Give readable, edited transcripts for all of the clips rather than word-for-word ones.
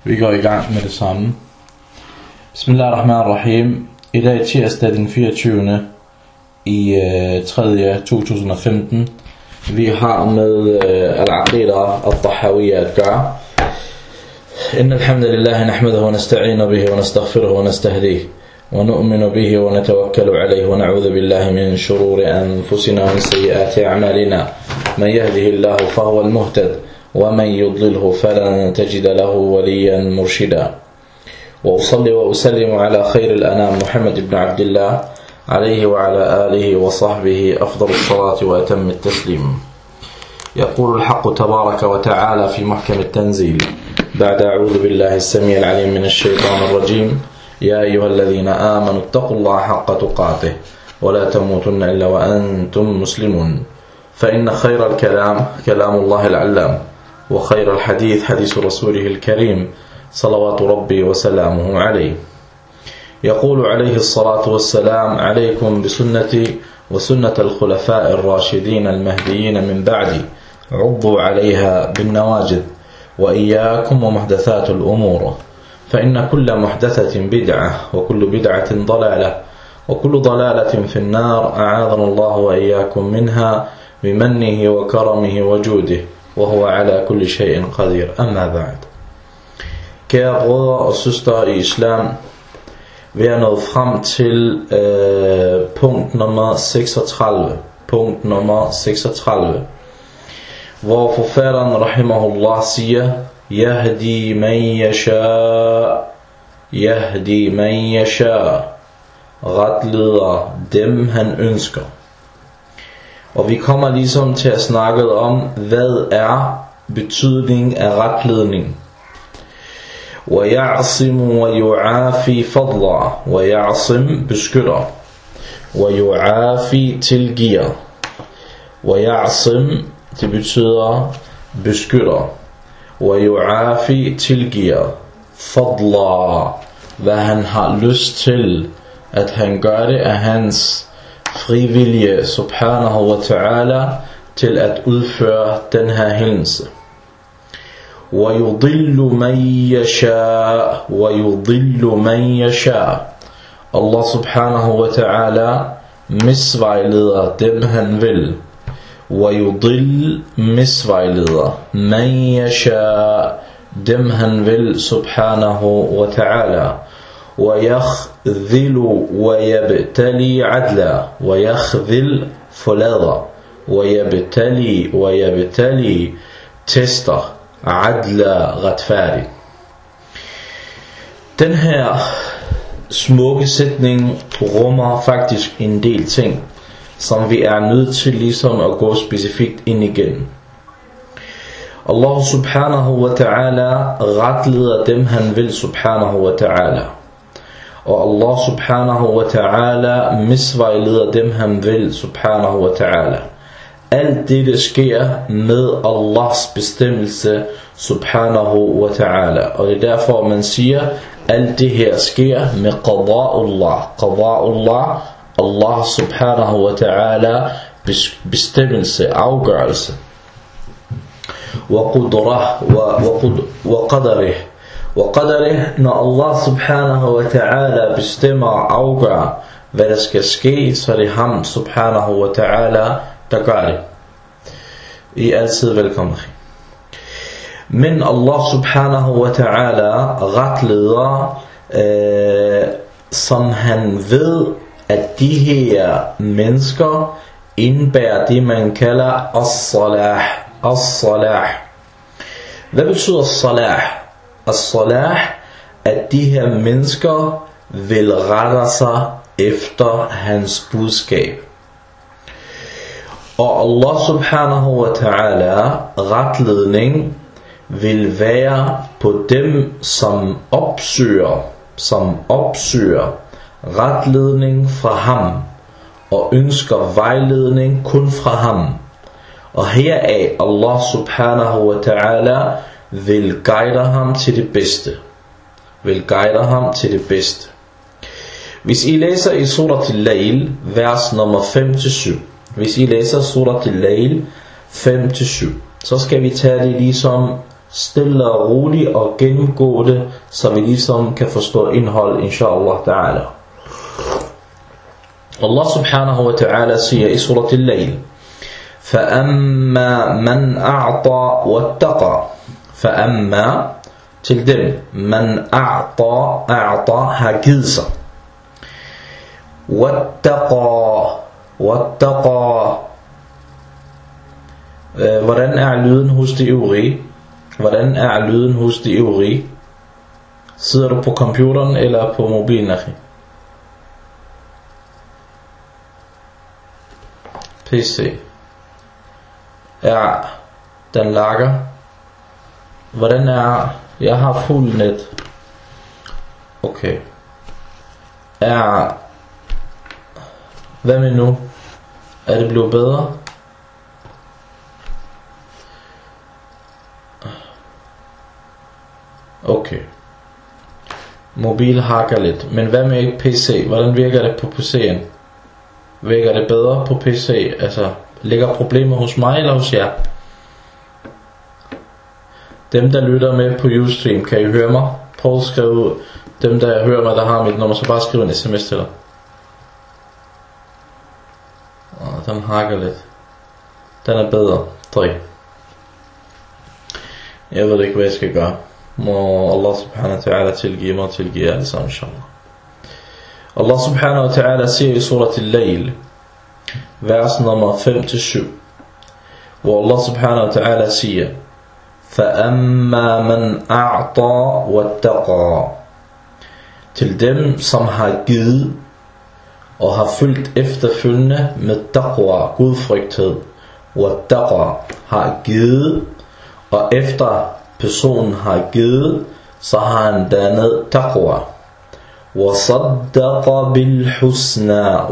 Vi går i gang med det samme. Bismillahirrahmanirrahim. I dag tirsdag den 24. i 3. 2015. Vi har med al-aqida al-tahawiyya at gøre. Inna alhamdulillah nahmaduhu wa nasta'inu bihi wa nastaghfiruhu wa nastahdihi wa nu'minu bihi wa natawakkalu alayhi wa na'udhu billahi min shururi anfusina wa min sayyiati a'malina. Man yahdihillahu fahuwa al-muhtad wa man yudlilhu falan tajida lahu waliyan murshida. وأصلي وأسلم على خير الأنام محمد بن عبد الله عليه وعلى آله وصحبه أفضل الصلاة وأتم التسليم. يقول الحق تبارك وتعالى في محكم التنزيل بعد أعوذ بالله السميع العليم من الشيطان الرجيم: يا أيها الذين آمنوا اتقوا الله حق تقاته ولا تموتن إلا وأنتم مسلمون. فإن خير الكلام كلام الله العلام وخير الحديث حديث رسوله الكريم صلوات ربي وسلامه عليه. يقول عليه الصلاة والسلام: عليكم بسنتي وسنة الخلفاء الراشدين المهديين من بعدي عضوا عليها بالنواجذ وإياكم ومحدثات الأمور فإن كل محدثة بدعة وكل بدعة ضلالة وكل ضلالة في النار أعاذنا الله وإياكم منها بمنه وكرمه وجوده وهو على كل شيء قدير. أما بعد. Kære brødre og søstre i islam, vi er nået frem til punkt nummer 36. Punkt nummer 36. Hvor forfatteren rahimahullah siger: Yahdi man yasha, Yahdi man yasha. Retleder dem han ønsker. Og vi kommer ligesom til at snakke om, hvad er betydningen af retledning. وَيَعْصِمُ وَيُعَافِي فَضْلًا. وَيَعْصِم beskytter, وَيُعَافِي tilgiver. وَيَعْصِم det betyder beskytter, وَيُعَافِي tilgiver. فَضْلًا hvad han har lyst til, at han gør det af hans frivillige subhanahu wa ta'ala til at udføre den her hændelse. وَيُضِلُّ مَنْ يَشَاءُ وَيُضِلُّ مَنْ يَشَاءُ. Allah subhanahu wa ta'ala misvejleder dem han vil. وَيُضِلُّ misvejleder مَنْ يَشَاءُ dem han vil subhanahu wa ta'ala. وَيَخْذِلُ وَيَبْتَلِي عَدْلًا. وَيَخْذِلْ forlader, وَيَبْتَلِي tester, adla retfærdig. Den her smukke sætning rummer faktisk en del ting, som vi er nødt til ligesom at gå specifikt ind igen. Allah subhanahu wa ta'ala retleder dem han vil subhanahu wa ta'ala. Og Allah subhanahu wa ta'ala misvejleder dem han vil subhanahu wa ta'ala. Alt det sker med Allahs bestemmelse subhanahu wa ta'ala. Og det er derfor man siger, alt det her sker med qada'ullah. Qada'ullah, Allah subhanahu wa ta'ala bestemmelse, afgørelse. Wa qadarih. Når Allah subhanahu wa ta'ala bestemmer og afgør, hvad der skal ske, så er det ham subhanahu wa ta'ala, der gør det. I er altid velkommen. Men Allah subhanahu wa ta'ala retleder, som han ved, at de her mennesker indbærer det man kalder as-salah. As-salah. Hvad betyder salah? As-salah, at de her mennesker vil rette sig efter hans budskab. Og Allah subhanahu wa ta'ala retledning vil være på dem, som opsøger retledning fra ham og ønsker vejledning kun fra ham. Og heraf Allah subhanahu wa ta'ala vil guide ham til det bedste. Hvis I læser i surat al-Layl, vers nummer 5-7. Hvis I læser surat al-Layl 5-7, så skal vi tage det ligesom stille og roligt og gennemgå det, så vi ligesom kan forstå indhold, inshallah ta'ala. Allah subhanahu wa ta'ala siger i surat al-Layl: فَأَمَّا مَنْ أَعْطَى وَاتَّقَى. فَأَمَّا til dem, man a'ta har givet sig. Wattaqa. Hvordan er lyden hos de øvrige? Hvordan er lyden hos de øvrige? Sidder du på computeren eller på mobilen, akhi? PC. Ja, den lager. Hvordan er... Jeg har fuld net. Okay. Hvad med nu? Er det blevet bedre? Okay. Mobil hakker lidt. Men hvad med PC? Hvordan virker det på PC'en? Virker det bedre på PC? Altså, ligger problemer hos mig eller hos jer? Dem der lytter med på Ustream, kan I høre mig? Prøv at skrive, dem der hører mig, der har mit nummer, så bare skriv en sms til dig. Den hakker lidt. Den er bedre. 3. Jeg ved ikke hvad jeg skal gøre. Må Allah subhanahu wa ta'ala tilgive mig og tilgive jer alle sammen, inshallah. Allah subhanahu wa ta'ala siger i surat al-Layl, vers nummer 5-7, hvor Allah subhanahu wa ta'ala siger: فَأَمَّا مَنْ أَعْطَى وَاتَّقَى. Til dem, som har givet og har fulgt efterfølgende med taqwa, gudfrygthed. Wattaqa, har givet, og efter personen har givet, så har han dannet taqwa. وَصَدَّقَ بِالْحُسْنَى.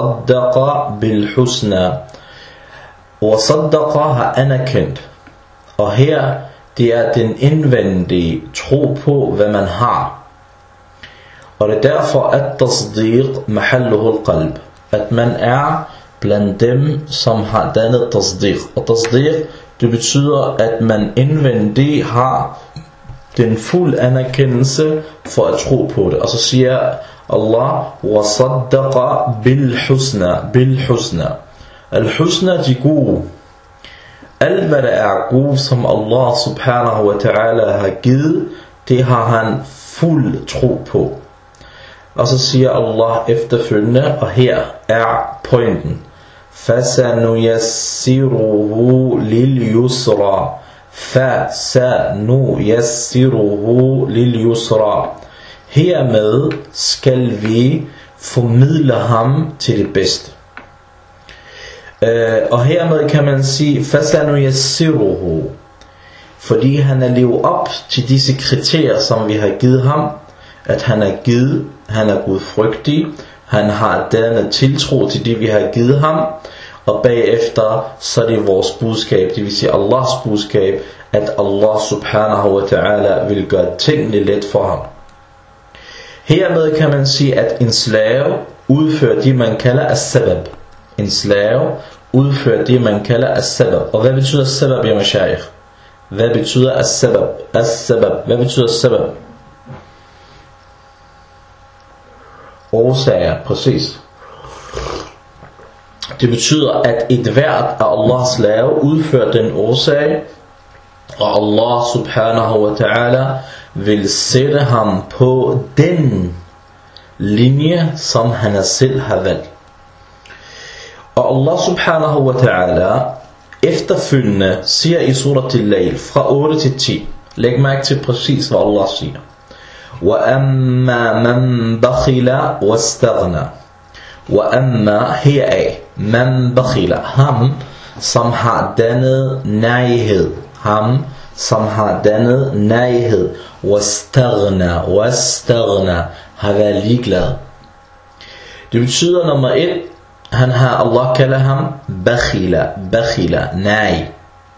وَصَدَّقَ har anerkendt. Og her, det er den indvendige tro på, hvad man har. Og det er derfor, at tasdiq mahalluhu al-qalb. At man er blandt dem, som har dannet tasdiq. Og tasdiq, det betyder, at man indvendigt har den fuld anerkendelse for at tro på det. Og så siger Allah: وَصَدَّقَ بِالْحُسْنَى. Al-husna, de gode. Alt hvad der er god, som Allah subhanahu wa ta'ala har givet, det har han fuld tro på. Og så siger Allah efterfølgende, og her er pointen: فَسَنُيَسِّرُهُ لِلْيُسْرَى. فَسَنُيَسِّرُهُ لِلْيُسْرَى. Hermed skal vi formidle ham til det bedste. Og hermed kan man sige فَسَنُيَسِّرُهُ, fordi han er levet op til disse kriterier, som vi har givet ham. At han er givet, han er gudfrygtig, han har dannet tiltro til det vi har givet ham. Og bagefter så er det vores budskab, det vil sige Allahs budskab, at Allah subhanahu wa ta'ala vil gøre tingene let for ham. Hermed kan man sige, at en slave udfører det man kalder as-sabab. En slave udfører det man kalder as-sabab. Og hvad betyder as-sabab, ya mashayikh? Hvad betyder as-sabab? As-sabab, hvad betyder as-sabab? Årsager, præcis. Det betyder, at et hvert af Allahs lave udfører den årsag, og Allah subhanahu wa ta'ala vil sætte ham på den linje, som han selv har valgt. Og Allah subhanahu wa ta'ala efterfølgende siger i surat al-Layl fra 8 til 10, læg mærke til præcis hvad Allah siger: وَأَمَّا مَنْ بَخِلَ وَاسْتَغْنَى. وَأَمَّا heraf, man bakhila, ham som har dannet nejhed. Ham som har dannet nejhed. وَاسْتَغْنَى, har været ligeglad. Det betyder nummer 1, Allah kalder ham bakhila, nej.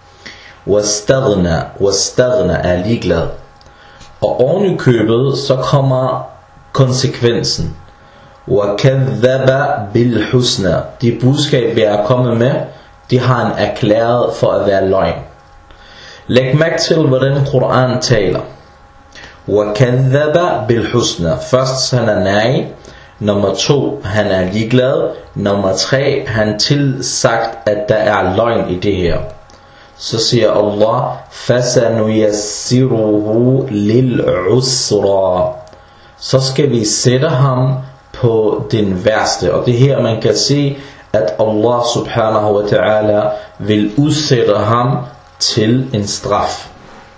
وَاسْتَغْنَى er ligeglad. Og oven i købet, så kommer konsekvensen. وَكَذَّبَ بِالْحُسْنَى. De budskab vi er kommet med, de har han erklæret for at være løgn. Læg mærke til, hvordan Koran taler. وَكَذَّبَ بِالْحُسْنَى. Først han er nej. Nummer 2, han er ligeglad. Nummer 3, han tilsagt, at der er løgn i det her. Så siger Allah, فَسَنُيَسِّرُهُ لِلْعُسْرَى. Så skal vi sætte ham på den værste. Og det her man kan se, at Allah subhanahu wa ta'ala vil udsætte ham til en straf.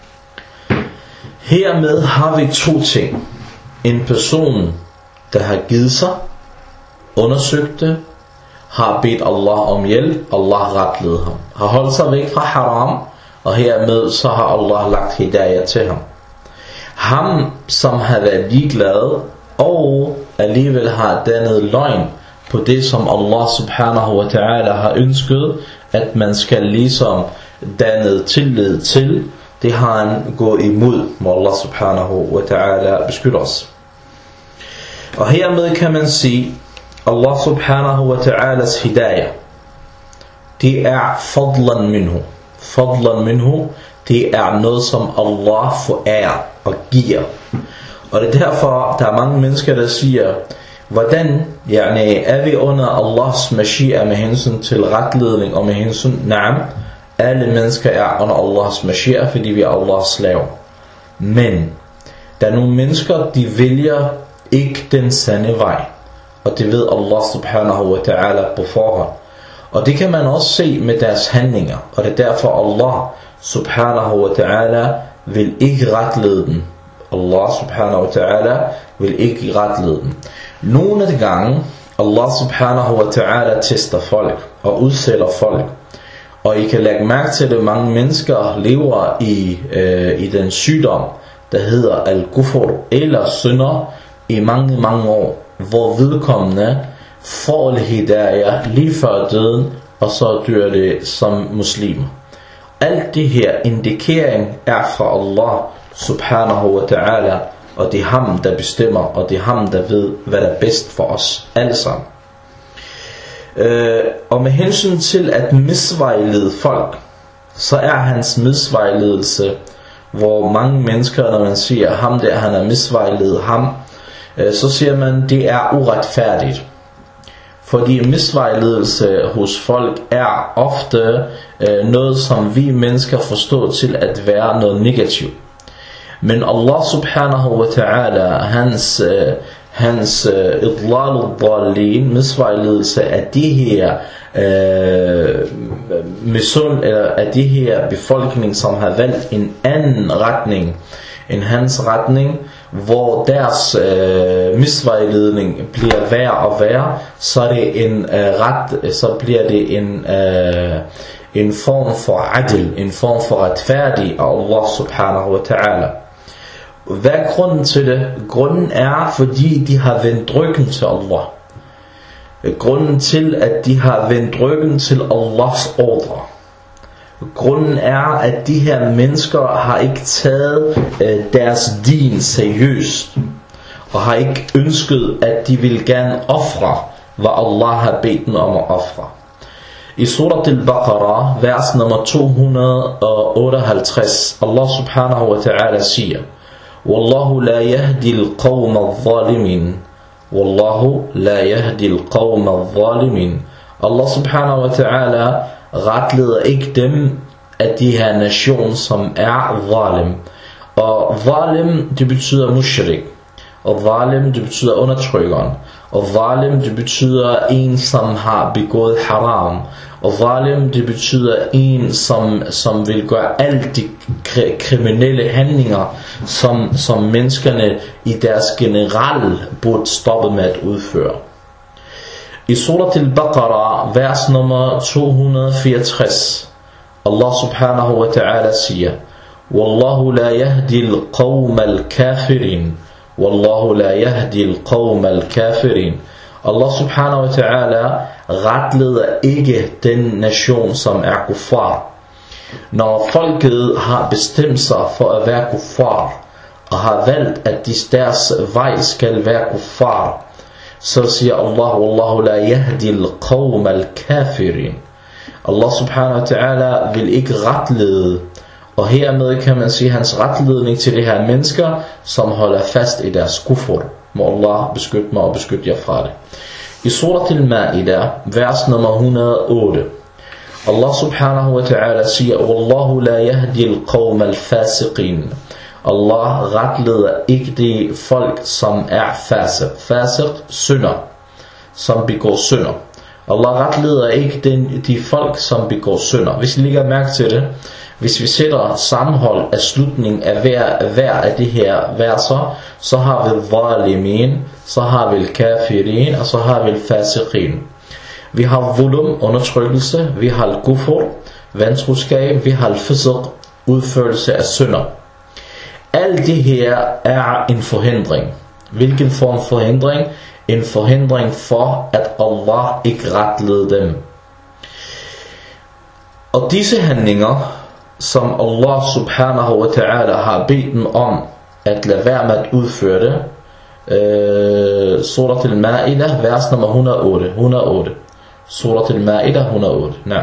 Hermed har vi 2 ting. En person, der har givet sig, undersøgt det, har bedt Allah om hjælp, Allah retlede ham. Har holdt sig væk fra haram, og hermed så har Allah lagt hidayah til ham. Ham, som har været ligeglad, og alligevel har dannet løgn på det, som Allah subhanahu wa ta'ala har ønsket, at man skal ligesom dannet tillid til, det har han gået imod, må Allah subhanahu wa ta'ala beskytte os. Og hermed kan man sige, Allah subhanahu wa ta'alas hidayah, det er fadlan minhu. Fadlan minhu, det er noget, som Allah forærer og giver. Og det er derfor, der er mange mennesker, der siger, hvordan er vi under Allahs mashia med hensyn til retledning og med hensyn, naam, alle mennesker er under Allahs mashia, fordi vi er Allahs slaver. Men der er nogle mennesker, de vælger ikke den sande vej. Og det ved Allah subhanahu wa ta'ala på forhånd. Og det kan man også se med deres handlinger. Og det er derfor Allah subhanahu wa ta'ala vil ikke retlede dem. Allah subhanahu wa ta'ala vil ikke retlede dem. Nogle af de gange Allah subhanahu wa ta'ala tester folk og udsætter folk. Og I kan lægge mærke til, at mange mennesker lever i den sygdom, der hedder al-kufr eller synder i mange år, hvor vedkommende får hidayah lige før døden, og så dør det som muslimer. Alt det her indikering er fra Allah subhanahu wa ta'ala, og det er ham, der bestemmer, og det er ham, der ved, hvad der er bedst for os alle sammen. Og med hensyn til at misvejlede folk, så er hans misvejledelse, hvor mange mennesker, når man siger ham der, han er misvejledet ham, så siger man, det er uretfærdigt. Fordi misvejledelse hos folk er ofte noget, som vi mennesker forstår til at være noget negativt. Men Allah subhanahu wa ta'ala, hans idlal al-dallin, misvejledelse af de her af de her befolkning, som har valgt en anden retning end hans retning, hvor deres misvejledning bliver værre og værre, så er det så bliver det en form for adl, en form for retfærdig af Allah subhanahu wa ta'ala. Hvad er grunden til det? Grunden er, fordi de har vendt ryggen til Allah. Grunden til, at de har vendt ryggen til Allahs ordre. Grunden er, at de her mennesker har ikke taget deres din seriøst, og har ikke ønsket, at de vil gerne ofre, hvad Allah har bedt dem om at ofre. I surat al-Baqarah, vers nummer 258, Allah subhanahu wa ta'ala siger, Wallahu la yahdi al-qawm al-zalimin. Wallahu la yahdi al-qawm al-zalimin. Allah subhanahu wa ta'ala retleder ikke dem af de her nation, som er zalim. Og zalim, det betyder mushrik. Og zalim, det betyder undertrykkeren. Og zalim, det betyder en, som har begået haram. Og zalim, det betyder en, som vil gøre alle de kriminelle handlinger, som menneskerne i deres generelle burde stoppe med at udføre. I surat al-Baqarah, vers nummer 264, Allah subhanahu wa ta'ala siger, Wallahu la yahdi al-qawm al-kafirin. Wallahu la yahdi al-qawm al-kafirin. Allah subhanahu wa ta'ala retleder ikke den nation, som er kuffar. Når folket har bestemt sig for at være kuffar, og har valgt, at deres vej skal være kuffar, så siger Allah, Wallahu la yahdi al-qawm al-kafirin. Allah subhanahu wa ta'ala vil ikke retlede Og hermed kan man sige hans retledning til de her mennesker, som holder fast i deres kufur. Må Allah beskytte mig og beskytte jer fra det. I Surat al-Ma'idah, vers nummer 108. Allah subhanahu wa ta'ala siger, Wallahu la yahdi al-qawm al-fasiqin. Allah retleder ikke de folk, som er fasiq. Fasiq, synder, som begår synder. Allah retleder ikke de folk, som begår synder. Hvis I lægger mærke til det, hvis vi sætter sammenhold af slutningen af hver af de her verser, så har vi zalimin, så har vi kafirin, og så har vi fasiqin. Vi har zulum, undertrykkelse, vi har kufur, vantroskab, vi har fisq, udførelse af synder. Alt det her er en forhindring. Hvilken form forhindring? En forhindring for, at Allah ikke retleder dem. Og disse handlinger, som Allah subhanahu wa ta'ala har bedt dem om at lade være med at udføre det, Surat al-Ma'idah, vers nummer 108. Surat al-Ma'idah 108. Nej.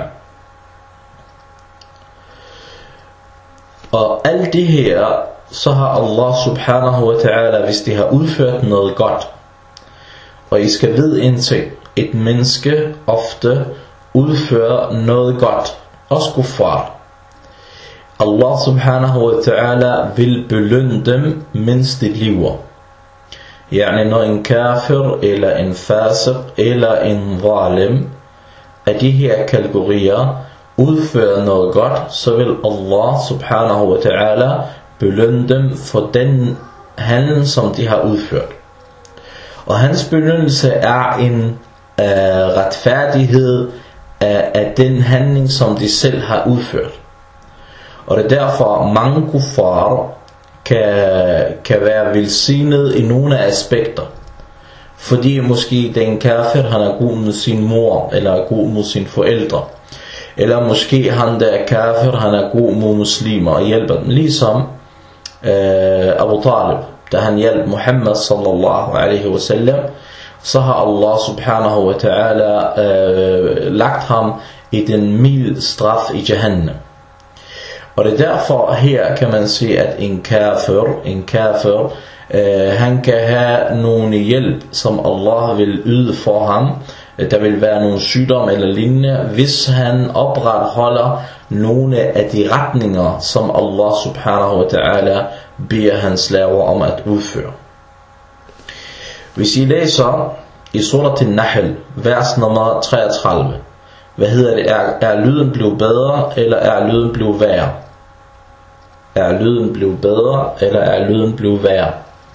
Og alt det her, så har Allah subhanahu wa ta'ala, hvis de har udført noget godt, og I skal vide en ting, et menneske ofte udfører noget godt, også kuffar. Allah subhanahu wa ta'ala vil belønne dem, mens de lever. Yani når en kafir, eller en fasiq, eller en zalim, af de her kategorier udfører noget godt, så vil Allah subhanahu wa ta'ala belønne dem for den handling, som de har udført. Og hans belønnelse er en retfærdighed af den handling, som de selv har udført. Og det er derfor mange kuffar kan være velsignet i nogle aspekter. Fordi måske den kafir, han er god med sin mor, eller er god med sine forældre. Eller måske han der kafir, han er god mod muslimer og hjælper dem. Ligesom Abu Talib, da han hjalp Muhammad sallallahu alaihi wasallam, så har Allah subhanahu wa ta'ala lagt ham i den milde straf i Jahannam. Og det er derfor her kan man sige, at en kafir, han kan have nogle hjælp, som Allah vil yde for ham. Der vil være nogle sygdom eller lignende, hvis han opretholder nogle af de retninger, som Allah subhanahu wa ta'ala beder hans slaver om at udføre. Hvis I læser i Surat al-Nahl, vers nummer 33, hvad hedder det? Er lyden blevet bedre, eller er lyden blevet værre? Er lyden blevet bedre, eller er lyden blevet værre?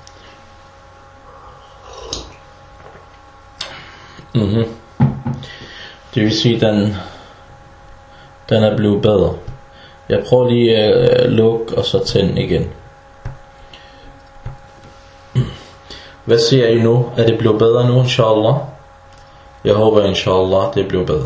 Det vil sige, den er blevet bedre. Jeg prøver lige at lukke og så tænde igen. Hvad siger I nu? Er det blevet bedre nu, inshallah? Jeg håber, inshallah, det bliver bedre.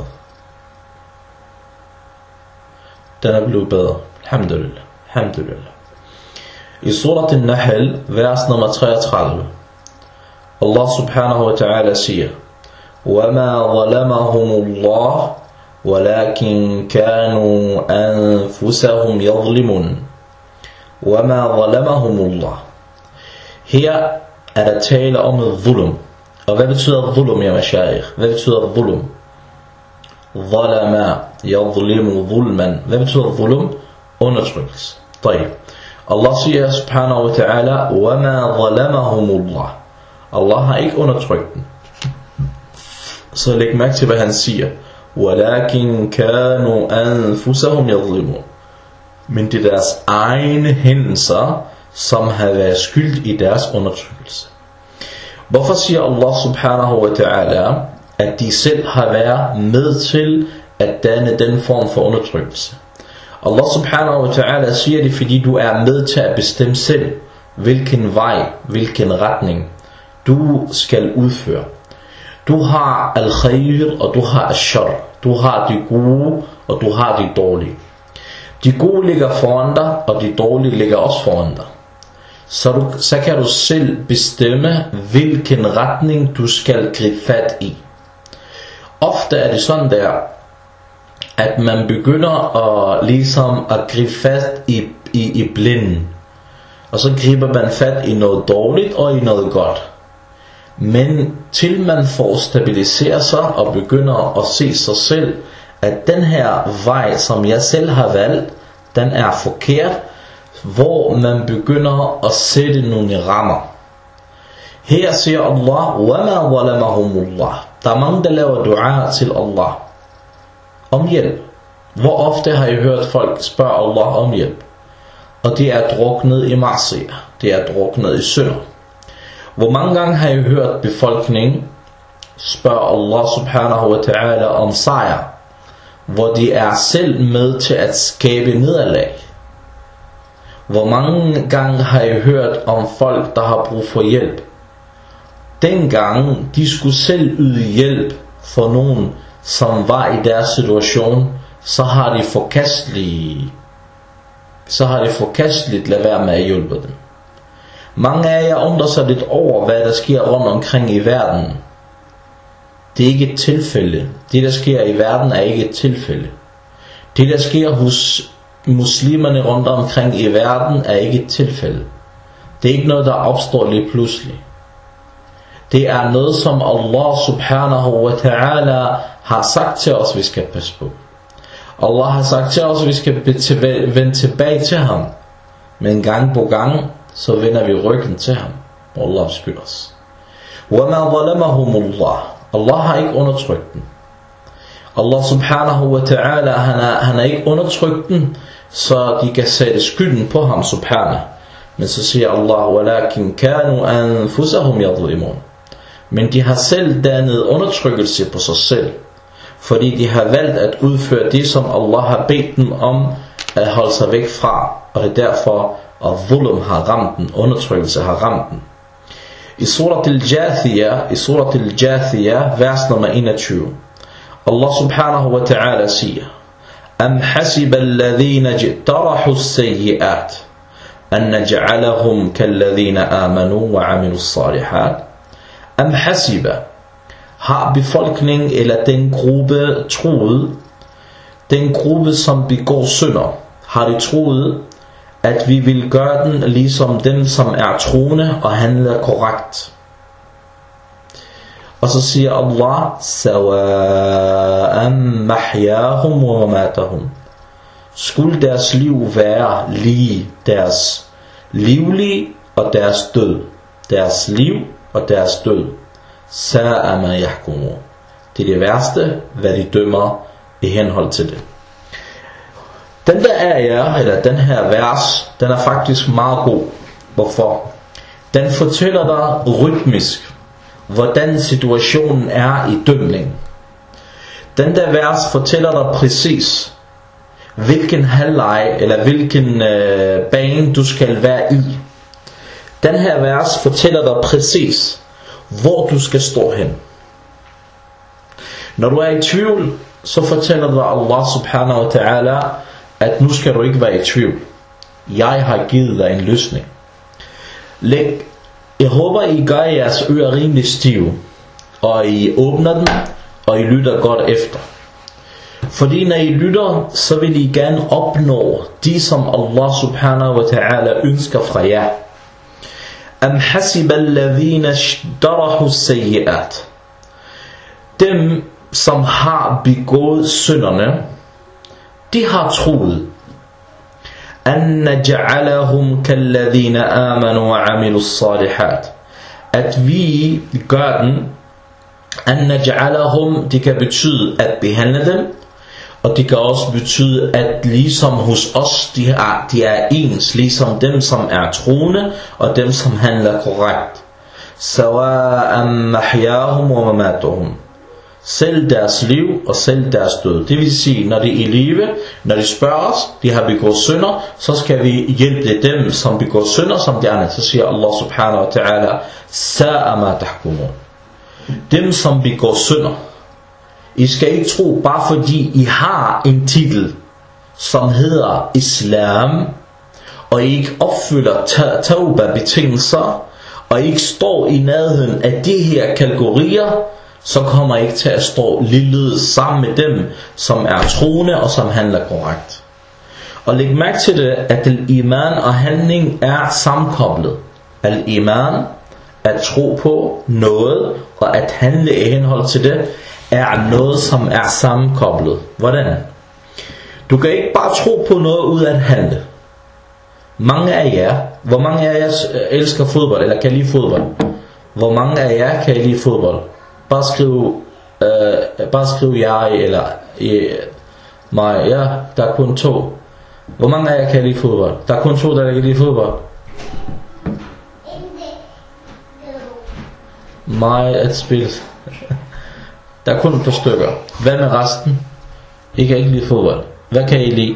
Den er blevet bedre. Alhamdulillah. Alhamdulillah. I Surat al-Nahl, vers nummer 33. Allah subhanahu wa ta'ala siger, وَمَا ظَلَمَهُمُ اللَّهُ وَلَكِنْ كَانُوا أَنفُسَهُمْ يَظْلِمُونَ. وَمَا ظَلَمَهُمُ اللَّهُ. Her er der tale om zulum. Og hvad betyder zulum, ya mashaykh? Hvad betyder zulum? ظَلَمَا يَظْلِمُ ظُلْمًا. Hvad betyder zulum? Undertrykkelse. طيب. Allah siger subhanahu wa ta'ala, وَمَا ظَلَمَهُمُ اللَّهُ. Allah har ikke undertrykt dem. Så læg mærke til, hvad han siger. وَلَكِنْ كَانُوا أَنفُسَهُمْ يَظْلِمُونَ. Men det er deres egne hændelser, som har været skyld i deres undertrykkelse. Hvorfor siger Allah subhanahu wa ta'ala, at de selv har været med til at danne den form for undertrykkelse? Allah subhanahu wa ta'ala siger det, fordi du er med til at bestemme selv, hvilken vej, hvilken retning du skal udføre. Du har al-khair, og du har al-shar. Du har de gode, og du har de dårlige. De gode ligger foran dig, og de dårlige ligger også foran dig. Så kan du selv bestemme, hvilken retning du skal gribe fat i. Ofte er det sådan der, at man begynder at gribe fast i blinden. Og så griber man fat i noget dårligt og i noget godt. Men til man får stabiliseret sig og begynder at se sig selv, at den her vej, som jeg selv har valgt, den er forkert, hvor man begynder at sætte nogle rammer. Her siger Allah, وَمَا ظَلَمَهُمُ اللَّهِ. Der er mange, der laver dua til Allah om hjælp. Hvor ofte har I hørt folk spørge Allah om hjælp? Og det er druknet i ma'siyah. Det er druknet i synder. Hvor mange gange har I hørt befolkningen spørge Allah subhanahu wa ta'ala om sejr, hvor de er selv med til at skabe nederlag? Hvor mange gange har I hørt om folk, der har brug for hjælp? Dengang de skulle selv yde hjælp for nogen, som var i deres situation, så har de forkasteligt lade være med at hjælpe dem. Mange af jer undrer sig lidt over, hvad der sker rundt omkring i verden. Det er ikke et tilfælde. Det der sker i verden er ikke et tilfælde. Det der sker hos muslimerne rundt omkring i verden er ikke et tilfælde. Det er ikke noget, der opstår lige pludselig. Det er noget, som Allah subhanahu wa ta'ala har sagt til os, vi skal passe på. Allah har sagt til os, vi skal vende tilbage til ham. Men gang på gang, så vender vi ryggen til ham. Allah beskytter os. وَمَا ظَلَمَهُمُ اللَّهِ. Allah har ikke undertrykt den. Allah subhanahu wa ta'ala, han har ikke undertrykt den, så de kan sætte skylden på ham subhanahu. Men så siger Allah, وَلَكِنْ كَانُوا أَنفُسَهُمْ يَظْلِمُونَ. Men de har selv dannet undertrykkelse på sig selv, fordi de har valgt at udføre det, som Allah har bedt dem om at holde sig væk fra. Og det er derfor, at zulm har ramt den, undertrykkelse har ramt den. I surat al-Jathiyah, vers nummer 21, Allah subhanahu wa ta'ala siger, أَمْ حَسِبَ الَّذِينَ اجْتَرَحُوا السَّيِّئَاتِ أَنْ نَجْعَلَهُمْ كَالَّذِينَ آمَنُوا وَعَمِلُوا الصَّالِحَاتِ. Am hasiba, har befolkningen eller den gruppe troet, den gruppe som begår synder, har de troet, at vi vil gøre den ligesom dem som er troende og handler korrekt. Og så siger Allah, sawa'an mahyahum wa mamatahum. Skulle deres liv være lige deres livlige og deres død. Deres liv og deres død. Sa'a ma yahkumun. Det er det værste, hvad de dømmer i henhold til det. Den der ayah, eller den her vers, den er faktisk meget god. Hvorfor? Den fortæller dig rytmisk, hvordan situationen er i dømningen. Den der vers fortæller dig præcis, hvilken halvleg eller hvilken bane du skal være i. Den her vers fortæller dig præcis, hvor du skal stå hen. Når du er i tvivl, så fortæller dig Allah subhanahu wa ta'ala, at nu skal du ikke være i tvivl. Jeg har givet dig en løsning. Jeg håber, I gør jeres ører rimelig stive, og I åbner dem, og I lytter godt efter. Fordi når I lytter, så vil I gerne opnå de, som Allah subhanahu wa ta'ala ønsker fra jer. Am hasiba alladhina ishtarahu sayyi'at. Dem, som har begået synderne, de har troet, an naj'alahum kalladhina amanu wa 'amilus salihat. At vi gør den, an naj'alahum, det kan betyde at behandle dem, og det kan også betyde, at ligesom hos os, de er ens, ligesom dem, som er troende, og dem, som handler korrekt. Sawa'an mahyahum wa mamatuhum. Selv deres liv og selv deres død. Det vil sige, når de er i live, når de spørger os, de har begået synder, så skal vi hjælpe dem, som begår synder, som de andre. Så siger Allah subhanahu wa ta'ala, sa'a ma tahkumun. Dem, som begår synder. I skal ikke tro, bare fordi I har en titel, som hedder Islam, og I ikke opfylder tauba-betingelser, og I ikke står i nærheden af de her kategorier, så kommer I ikke til at stå ligeledes sammen med dem, som er troende og som handler korrekt. Og læg mærke til det, at al-iman og handling er sammenkoblet. Al-iman, at tro på noget, og at handle i henhold til det, er noget, som er sammenkoblet. Hvordan? Du kan ikke bare tro på noget ud af at handle. Mange af jer, hvor mange af jer elsker fodbold, eller kan lide fodbold? Hvor mange af jer kan lide fodbold? Bare skriv jeg, eller mig. Ja, der er kun 2. Hvor mange af jer kan lide fodbold? Der er kun 2, der kan lide fodbold. Mig at spille. Der er kun et par stykker. Hvad med resten? I kan ikke lide fodbold. Hvad kan I lide?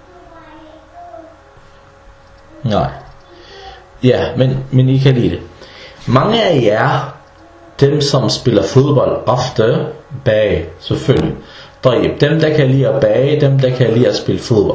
Nej. Ja, men I kan lide det. Mange af jer, dem som spiller fodbold ofte, bage, selvfølgelig. Dem der kan lide at bage, dem der kan lide at spille fodbold.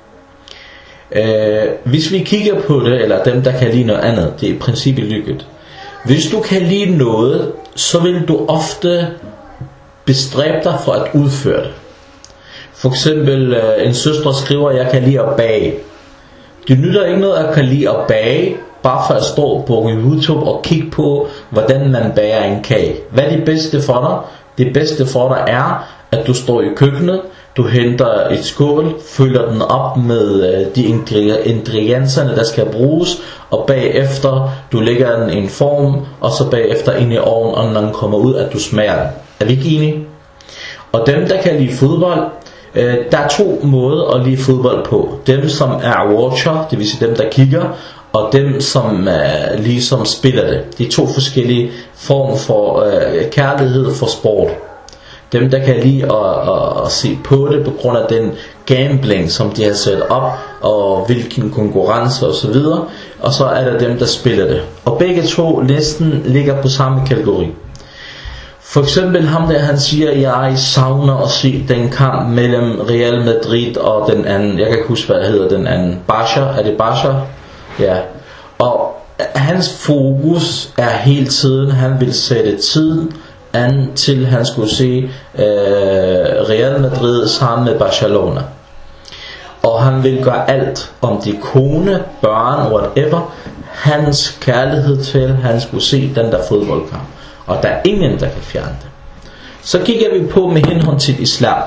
Hvis vi kigger på det, eller dem der kan lide noget andet, det er i princippet lykket. Hvis du kan lide noget, så vil du ofte bestræbe dig for at udføre det. For eksempel en søster skriver, jeg kan lide at bage. Det nytter ikke noget at kan lide at bage, bare for at stå på YouTube og kigge på, hvordan man bager en kage. Hvad er det bedste for dig? Det bedste for dig er, at du står i køkkenet, du henter et skål, fylder den op med de ingredienserne, der skal bruges, og bagefter du lægger den i en form, og så bagefter ind i ovnen, og når den kommer ud, at du smager den. Er vi ikke enige? Og dem, der kan lide fodbold, der er 2 måder at lide fodbold på. Dem, som er watcher, det vil sige dem, der kigger, og dem, som ligesom spiller det. De 2 forskellige former for kærlighed for sport. Dem, der kan lide at se på det på grund af den gambling, som de har sat op, og hvilken konkurrence osv. Og så er der dem, der spiller det. Og begge 2 næsten ligger på samme kategori. For eksempel ham der, han siger, jeg savner at se den kamp mellem Real Madrid og den anden, jeg kan ikke huske hvad hedder den anden, Barca, er det Barca? Ja. Og hans fokus er hele tiden, han vil sætte tiden an til han skulle se Real Madrid sammen med Barcelona. Og han vil gøre alt, om de kone, børn, whatever, hans kærlighed til, han skulle se den der fodboldkamp. Og der er ingen, der kan fjerne det. Så kigger vi på med henhold til islam.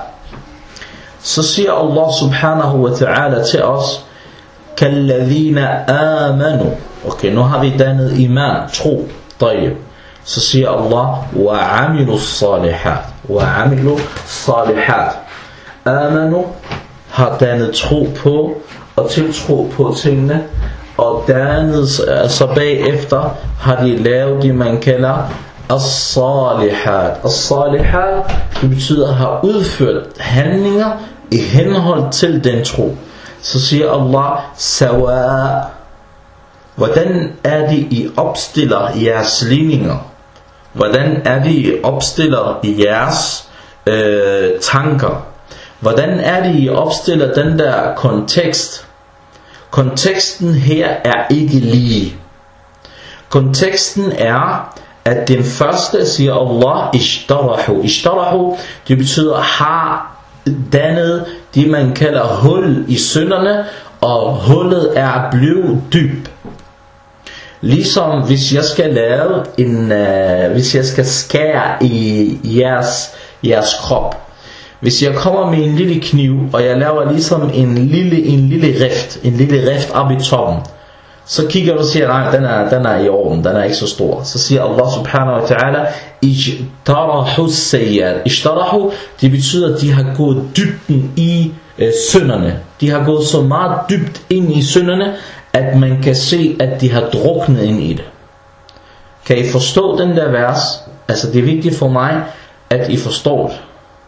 Så siger Allah subhanahu wa ta'ala til os, kalladhina amanu. Okay, nu har vi dannet iman, tro, طيب. Så siger Allah, wa amilu salihat. Wa amilu salihat. Amanu har dannet tro på, og tiltro på tingene, og dannet, altså bagefter har de lavet det, man kalder as-salihat. As-salihat, det betyder at have udført handlinger i henhold til den tro. Så siger Allah, sawa. Hvordan er det I opstiller jeres ligninger? Hvordan er det I opstiller jeres tanker? Hvordan er det I opstiller den der kontekst? Konteksten her er ikke lige. Konteksten er, at den første siger Allah, ishtarahu. Ishtarahu, det betyder har dannet det man kalder hul i synderne, og hullet er blevet dyb. Ligesom hvis jeg skal lave hvis jeg skal skære i jeres krop. Hvis jeg kommer med en lille kniv, og jeg laver ligesom en lille rift op i toppen, så kigger du og siger, nej, den er i orden, den er ikke så stor. Så siger Allah subhanahu wa ta'ala, ijtarahu sayyad. Ijtarahu, det betyder, at de har gået dybden i synderne. De har gået så meget dybt ind i synderne, at man kan se, at de har druknet ind i det. Kan I forstå den der vers? Altså det er vigtigt for mig, at I forstår det.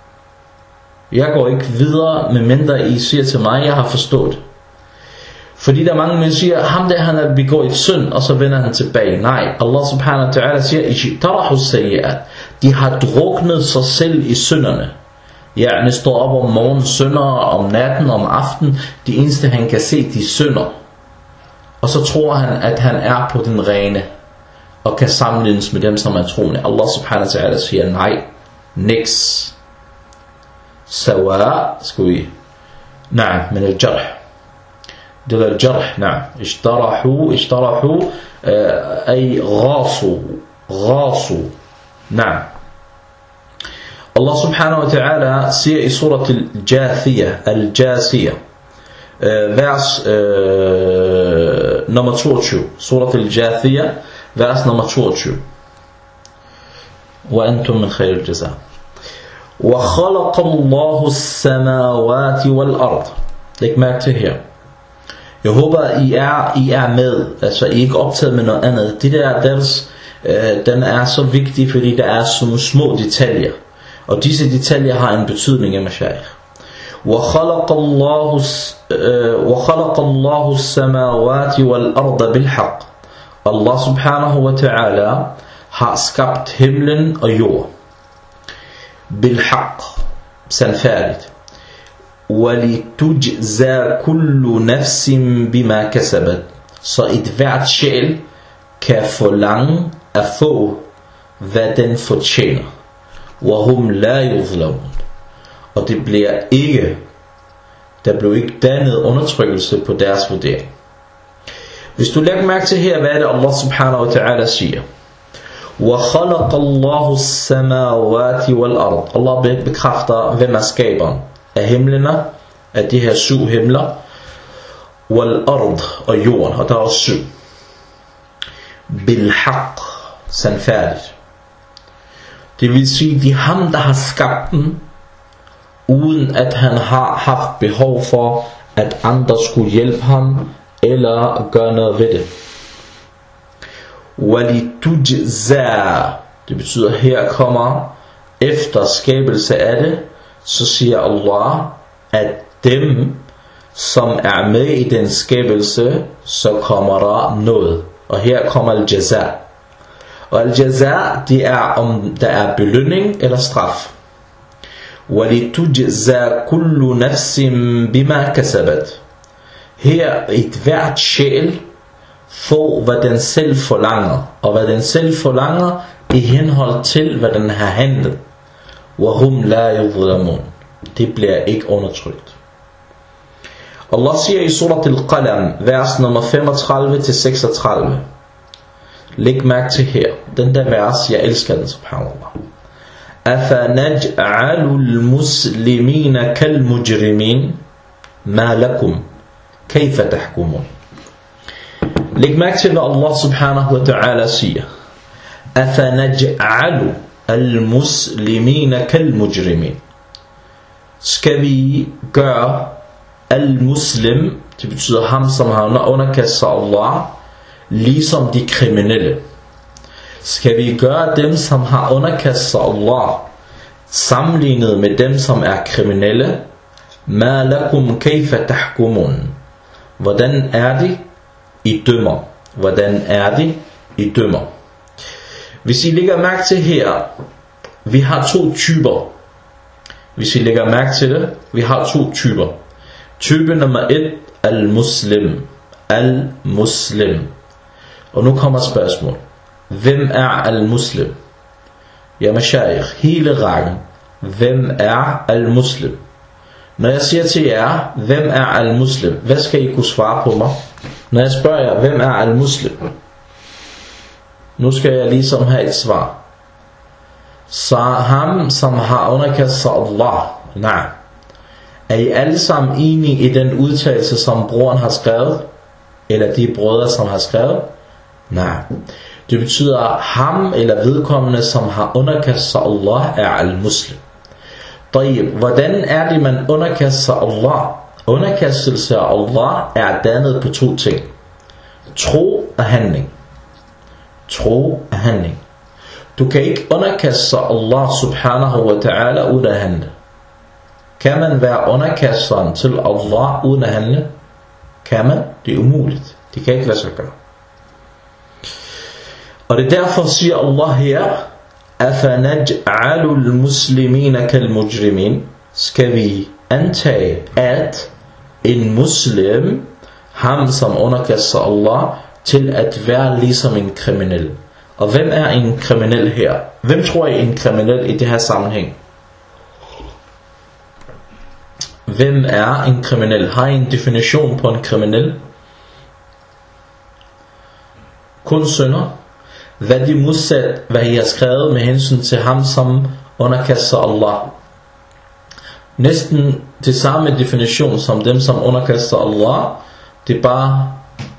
Jeg går ikke videre, medmindre I siger til mig, jeg har forstået. Fordi der er mange, der siger, ham der han har begået et synd, og så vender han tilbage. Nej, Allah subhanahu wa ta'ala siger, ijtarahu sayyat. De har druknet sig selv i synderne. Ja, han står op om morgenen, synder, om natten, om aftenen. Det eneste han kan se, de synder. Og så tror han, at han er på den rene. og kan sammenlignes med dem, som er troende. Allah subhanahu wa ta'ala siger nej, niks. Sawa, skal vi? Nej, men al-jarh. Det er al-jarh, nej. Ishtarahu, ay ghasu. Nej. Allah subhanahu wa ta'ala siger i surat al-Jasiyah, vers nummer 22. Surat al-Jasiyah, vers nummer 22. وأنتم من خير الجزاء. وخلق الله السماوات والأرض. Læg mærke til her. Jeg håber I er med. Altså I er ikke optaget med noget andet. Det der deres, den er så vigtig, fordi der er så små detaljer. Og disse detaljer har en betydning af mashayikh. وخلق الله السماوات والأرض بالحق. Allah subhanahu wa ta'ala har skabt himlen og jord. Bilhaq, sandfærdigt. وَلِتُجْزَى كُلُّ نَفْسٍ بِمَا كَسَبَتْ. Så et hvert sjæl kan forlange at få, hvad den fortjener. وَهُمْ لَا يُظْلَمُونَ. Og det bliver ikke, der blev ikke dannet undertrykkelse på deres vurdering. Hvis du lægger mærke til her, hvad er det Allah subhanahu wa ta'ala siger? وَخَلَقَ اللَّهُ السَّمَاوَاتِ وَالْأَرْضِ. Allah bekræfter, hvem er skaberen af himlene, af de her 7 himler, وَالْأَرْض og jorden, og der er også 7. بِالْحَقِّ, sandfærdigt. Det vil sige, det er ham, der har skabt den, uden at han har haft behov for, at andre skulle hjælpe ham, eller gøre noget ved det. وَلِتُجْزَى, det betyder, her kommer, efter skabelse af det, så siger Allah, at dem, som er med i den skabelse, så kommer der noget. Og her kommer al-jaza. Og al-jaza, det er, om der er belønning eller straf. وَلِتُجْزَى كُلُّ نَفْسٍ بِمَا كَسَبَتْ. Her et hvert sjæl får, hvad den selv forlanger. Og hvad den selv forlanger, i henhold til, hvad den har handlet. وَهُمْ لَا يُظْلَمُونَ. Det bliver ikke undertrykt. Allah siger i surat al-Qalam, vers nummer 35-36. Læg mærke til her. Den der vers, jeg elsker den, subhanallah. أَفَنَجْعَلُ الْمُسْلِمِينَ كَالْمُجْرِمِينَ مَا لَكُمْ كَيْفَ تَحْكُمُونَ. Læg mærke til, hvad Allah subhanahu wa ta'ala siger. أَفَنَجْعَلُ الْمُسْلِمِينَ كَالْمُجْرِمِينَ. Skal vi gøre al-muslim, det betyder ham, som har underkastet sig Allah, ligesom de kriminelle. Skal vi gøre dem, som har underkastet sig Allah, sammenlignet med dem, som er kriminelle? Ma lakum kayfa tahkumun. Hvordan er det, I dømmer? Hvordan er det, I dømmer? Hvis I lægger mærke til her, vi har 2 typer. Hvis I lægger mærke til det, vi har 2 typer. Type nummer 1, al-muslim. Al-muslim. Og nu kommer spørgsmål. Hvem er al-muslim? Ja, mashayikh, hele rækken. Hvem er al-muslim? Når jeg siger til jer, hvem er al-muslim? Hvad skal I kunne svare på mig? Når jeg spørger jer, hvem er al-muslim? Nu skal jeg ligesom have et svar. Så ham, som har underkastet sig Allah. Nej. Er I alle sammen enige i den udtalelse, som broren har skrevet? Eller de brødre, som har skrevet? Nej. Det betyder, ham eller vedkommende, som har underkastet sig Allah, er al-muslim. Hvordan er det, man underkaster sig Allah? Underkastelse af Allah er dannet på 2 ting. Tro og handling. Tro og handling. Du kan ikke underkaste sig Allah subhanahu wa ta'ala uden at handle. Kan man være underkasteren til Allah uden at handle? Kan man? Det er umuligt. Det kan ikke lade sig gøre. Og det er derfor siger Allah her, أَفَنَجْعَلُ الْمُسْلِمِينَ كَالْمُجْرِمِينَ. Skal vi antage, at en muslim, ham som underkaster sig Allah, til at være ligesom en kriminel. Og hvem er en kriminel her? Hvem tror I er en kriminel i det her sammenhæng? Hvem er en kriminel? Har I en definition på en kriminel? Kun synder. Hvad de modsat, hvad I har skrevet med hensyn til ham, som underkaster Allah. Næsten det samme definition som dem, som underkaster Allah. Det er bare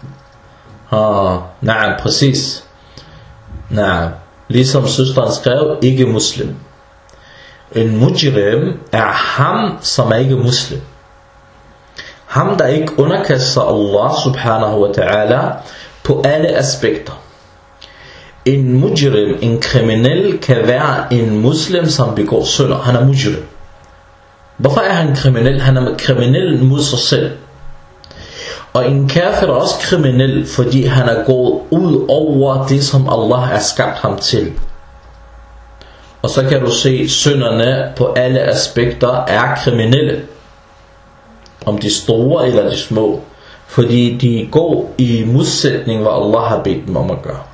nej, præcis. Nej, ligesom søsteren skrev, ikke muslim. En mujrim er ham, som er ikke muslim. Ham, der ikke underkaster Allah subhanahu wa ta'ala på alle aspekter. En mujrim, en kriminel, kan være en muslim, som begår synder. Han er mujrim. Hvorfor er han kriminel? Han er kriminel mod sig selv. Og en kafir er også kriminel, fordi han er gået ud over det, som Allah har skabt ham til. Og så kan du se, synderne på alle aspekter er kriminelle. Om de store eller de små. Fordi de går i modsætning, hvad Allah har bedt dem om at gøre.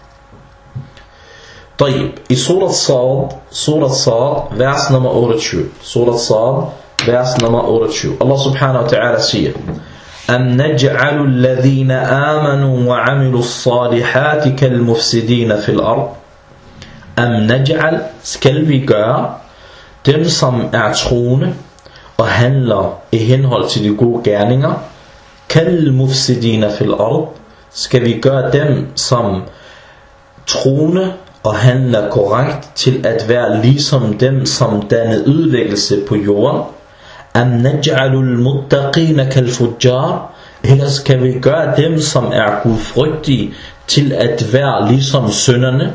طيب, i Surat Sad, vers nummer 28. Surat Sad, vers nummer 28. Allah subhanahu wa ta'ala siger: أَمْ نَجْعَلُ الَّذِينَ آمَنُوا وَعَمِلُوا الصَّالِحَاتِ كَالْمُفْسِدِينَ فِي الْأَرْضِ. أَمْ نَجْعَلْ, skal vi gøre dem, som er troende og handler i henhold til de gode gerninger, كَالْمُفْسِدِينَ فِي الْأَرْضِ, skal vi gøre dem, som troende og handler korrekt, til at være ligesom dem, som danner ødelæggelse på jorden. Am naj'alul muttaqina kal fujjar, eller skal vi gøre dem, som er gudfrygtige, til at være ligesom synderne?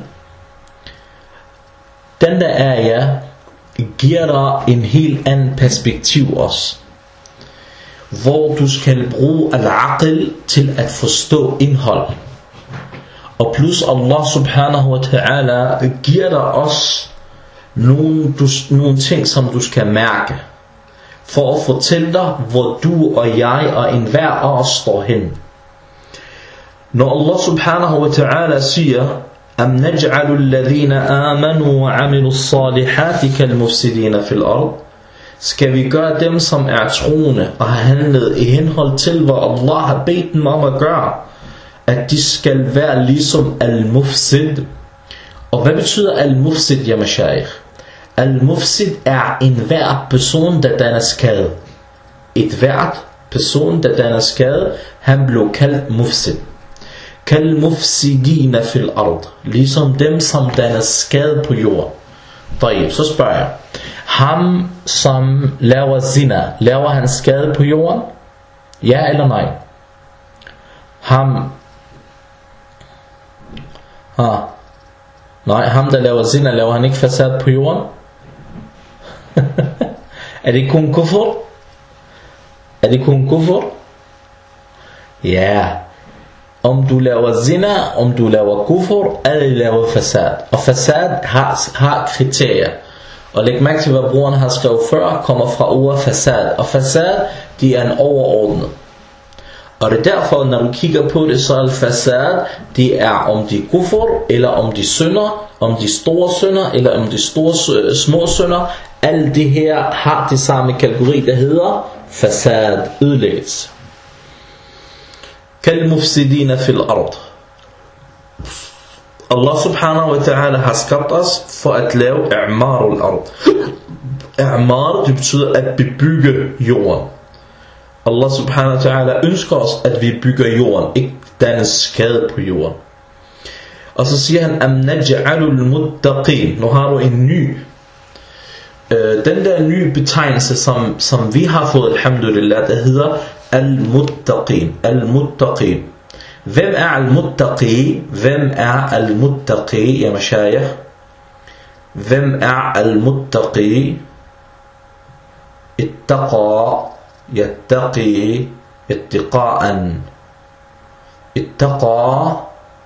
Den der ayah giver dig en helt anden perspektiv også, hvor du skal bruge al-aql til at forstå indhold. Og plus Allah subhanahu wa ta'ala giver dig også nogle ting, som du skal mærke, for at fortælle dig, hvor du og jeg og enhver af os står hen. Når Allah subhanahu wa ta'ala siger: Am naj'alu alladhina amanu wa 'amilu s-salihati kal-mufsidina fil ard, skal vi gøre dem, som er troende og har handlet i henhold til, hvad Allah har bedt dem om at gøre, at de skal være ligesom al-mufsid. Og hvad betyder al-mufsid, ya mashayikh? Al-mufsid er enhver person, der danner skade. Et hvert person, der danner skade, han blev kaldt mufsid. Kal-mufsidina fil ard, ligesom dem, som danner skade på jorden. طيب, så spørger jeg: ham, som laver zina, laver han skade på jorden? Ja eller nej? Nej, ham der laver zina, laver han ikke fasad på jorden? Er det kun kufr? Er det kun kufr? Ja. Om du laver zina, om du laver kufr, alle laver fasad. Og fasad har kriterier. Og læg mærke til, hvad brugeren har skrevet før, kommer fra ordet fasad. Og fasad, de er en overordnet. Og det er derfor, når du kigger på det, så er al-fasad, det er om de kufr, eller om de synder, om de store synder, eller om de små synder. Alt det her har det samme kategori, der hedder fasad, ødelæggelse. Kal-mufsidina fil ard. Allah subhanahu wa ta'ala har skabt os for at lave i'marul ard. I'mar, det betyder at bebygge jorden. Allah subhanahu wa ta'ala ønsker os, at vi bygger jorden, ikke danne skade på jorden. Og så siger han: Am naj'alul muttaqin. Nu har du en ny. Den der nye betegnelse, som vi har fået, alhamdulillah, der hedder al-muttaqin. Al-muttaqin. Hvem er al-muttaqi? Hvem er al-muttaqi, ya mashayikh? Hvem er al-muttaqi? Ittaqa, yattaqi, ittiqa'an. Ittaqa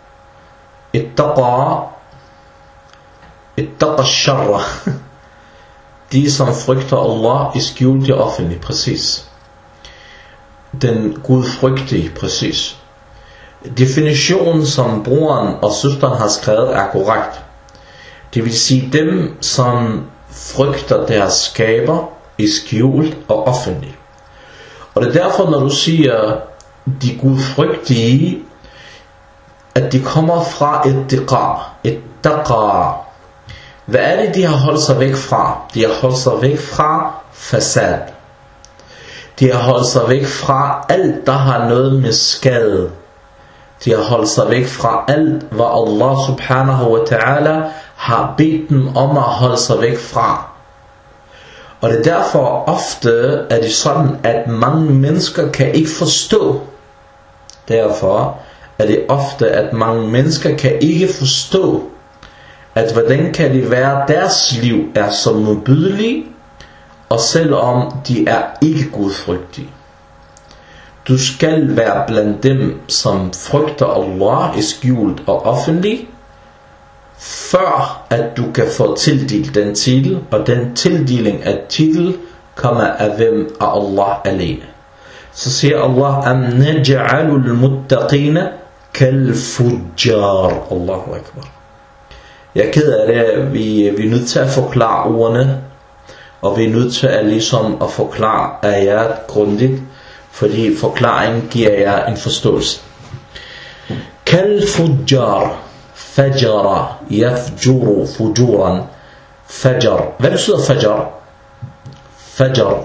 ash-sharra. De som frygter Allah i skjult og offentligt, præcis. Den gudfrygtige, præcis. definitionen, som broren og søsteren har skrevet, er korrekt. Det vil sige dem, som frygter deres skaber i skjult og offentligt. Og det er derfor, når du siger, de gudfrygtige, at de kommer fra et taqa. Hvad er det, de har holdt sig væk fra? De har holdt sig væk fra fasad. De har holdt sig væk fra alt, der har noget med skade. De har holdt sig væk fra alt, hvad Allah subhanahu wa ta'ala har bedt dem om at holde sig væk fra. Og det er derfor ofte er det sådan, at mange mennesker kan ikke forstå. Derfor er det ofte, at mange mennesker kan ikke forstå, at hvordan kan det være, at deres liv er så modbydeligt, og selvom de er ikke gudfrygtige. Du skal være blandt dem, som frygter Allah i skjult og offentligt, før at du kan få tildelt den titel, og den tildeling af titel kommer af hvem? Af Allah alene. Så siger Allah, am naj'alul muttaqina kal fujjar. Allahu akbar. Jeg er ked af det, vi er nødt til at forklare ordene, og vi er nødt til at ligesom at forklare ayat grundigt, fordi forklaringen giver jer en forståelse. Kal fujjar, fajara, yafjuru, fujuran, fajar. Hvad betyder fajar? Fajar.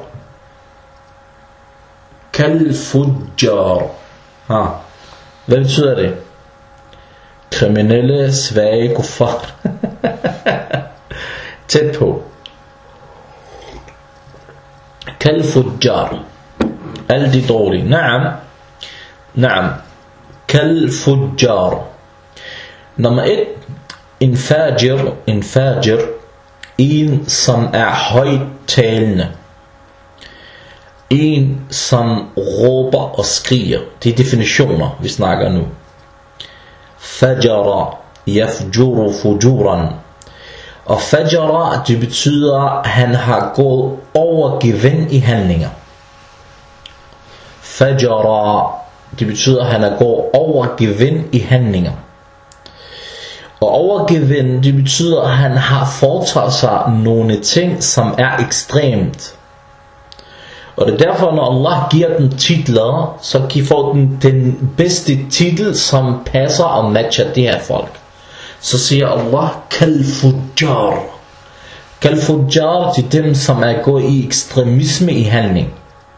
Kal fujjar. Hvad betyder det? Kriminelle, svage, kuffar. Tæt på. Kal fujjar. Alle de dårlige. Naam. Kal fujjar. Nummer 1. En fajir. En som er højttalende. En som råber og skriger. Det er definitioner vi snakker nu. Fajara yafjuru fujuran. Og fajara, det betyder at han har gået over gevind i handlinger. Fajara, det betyder at han har gået over gevind i handlinger. Og overgevind, det betyder at han har foretaget sig nogle ting som er ekstremt. Og det er derfor, når Allah giver dem titler, så får den bedste titel, som passer og matcher det her folk. Så siger Allah, kal fujjar. Kal fujjar, det er dem, som er gået i ekstremisme i handling.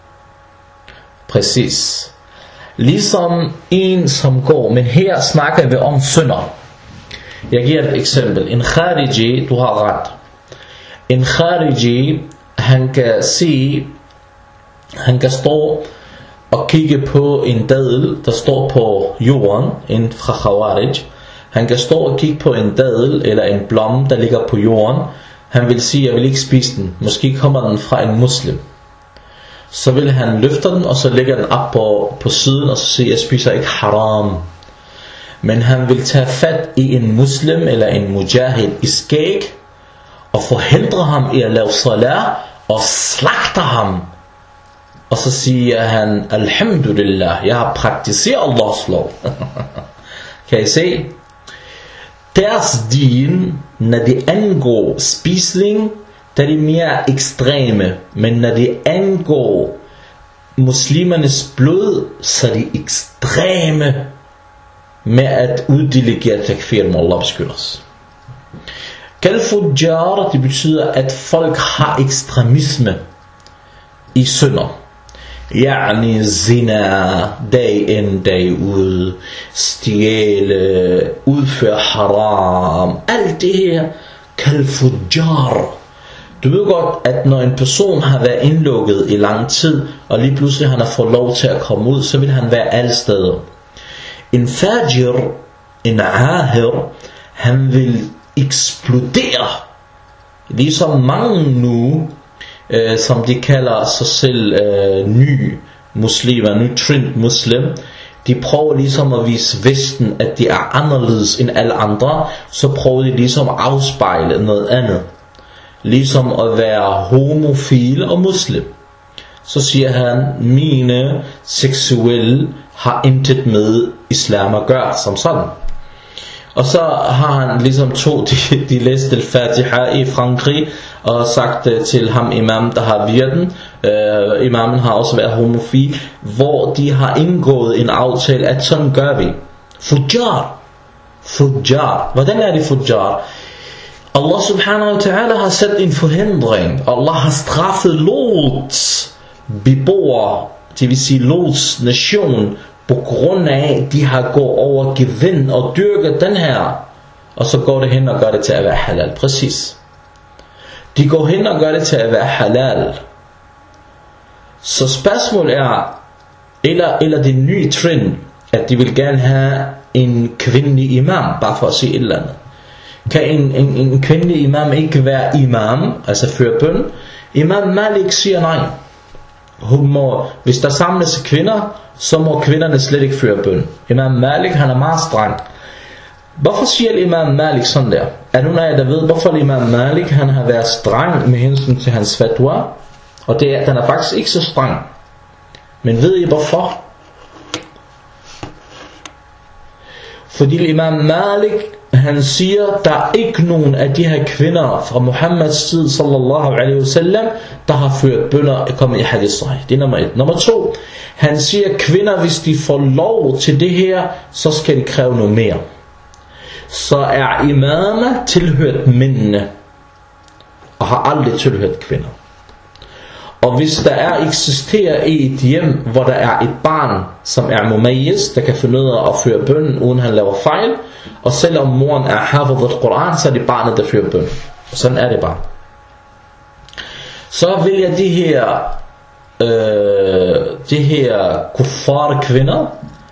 Præcis. Ligesom en, som går, men her snakker vi om synder. Jeg giver et eksempel. En khariji, du har ret. En khariji, han kan sige, han kan stå og kigge på en dadel, der står på jorden, en fra Khawarij. Han kan stå og kigge på en dadel eller en blomme, der ligger på jorden. Han vil sige, jeg vil ikke spise den. Måske kommer den fra en muslim. Så vil han løfte den, og så lægger den op på siden, og så siger, jeg spiser ikke haram. Men han vil tage fat i en muslim eller en mujahid i skæg, og forhindre ham i at lave salat, og slagter ham. Og så siger han, alhamdulillah, jeg har praktiseret Allahs lov. Kan I se? Deres din, når det angår spisning, der er de mere ekstreme. Men når det angår muslimernes blod, så er de ekstreme med at uddelegere takfir, må Allah beskytte os. Kal fujjar, det betyder at folk har ekstremisme i synder. Yani zina, dag ind, dag ud, stjæle, udføre haram, alt det her, kal fujjar. Du ved godt, at når en person har været indlukket i lang tid, og lige pludselig han har fået lov til at komme ud, så vil han være alle steder. En fajir, en ahir, han vil eksplodere. Ligesom mange nu, som de kalder sig selv ny muslimer, ny trend muslim, de prøver ligesom at vise Vesten, at de er anderledes end alle andre, så prøver de ligesom at afspejle noget andet. Ligesom at være homofil og muslim. så siger han, mine seksuelle har intet med islam at gøre som sådan. Og så har han ligesom de læste al-Fatiha i Frankrig og sagt til ham imam, der har virden. Imamen har også været homofil, hvor de har indgået en aftale, at sådan gør vi. Fujjar. Hvordan er det fujjar? Allah subhanahu wa ta'ala har sat en forhindring. Allah har straffet Lots beboere, det vil sige Lots nation, på grund af, at de har gået over gevind og dyrket den her. Og så går det hen og gør det til at være halal. Præcis. De går hen og gør det til at være halal. Så spørgsmålet er, eller det nye trend, at de vil gerne have en kvindelig imam, bare for at sige et eller andet. Kan en kvindelig imam ikke være imam, altså føre bøn? Imam Malik siger nej. Hvis der samles kvinder, så må kvinderne slet ikke føre bøn. Imam Malik, han er meget streng. Hvorfor siger Imam Malik sådan der? Er nogen af jer, der ved, hvorfor Imam Malik, han har været streng med hensyn til hans fatwa? Og den er faktisk ikke så streng. Men ved I hvorfor? Fordi Imam Malik, han siger, der er ikke nogen af de her kvinder fra Muhammeds side, sallallahu alaihi wasallam, der har ført bønner, kommet i hadith sahih. Det er nummer 1. Nummer 2, han siger, kvinder, hvis de får lov til det her, så skal de kræve noget mere. Så er imamer tilhørt mændene, og har aldrig tilhørt kvinder. Og hvis der eksisterer i et hjem, hvor der er et barn, som er mumayyiz, der kan finde ud af at føre bøn, uden han laver fejl, og selvom moren er hafid al-Quran, så er det barnet, der fører bøn. Sådan er det bare. Så vil jeg de her kuffar kvinder,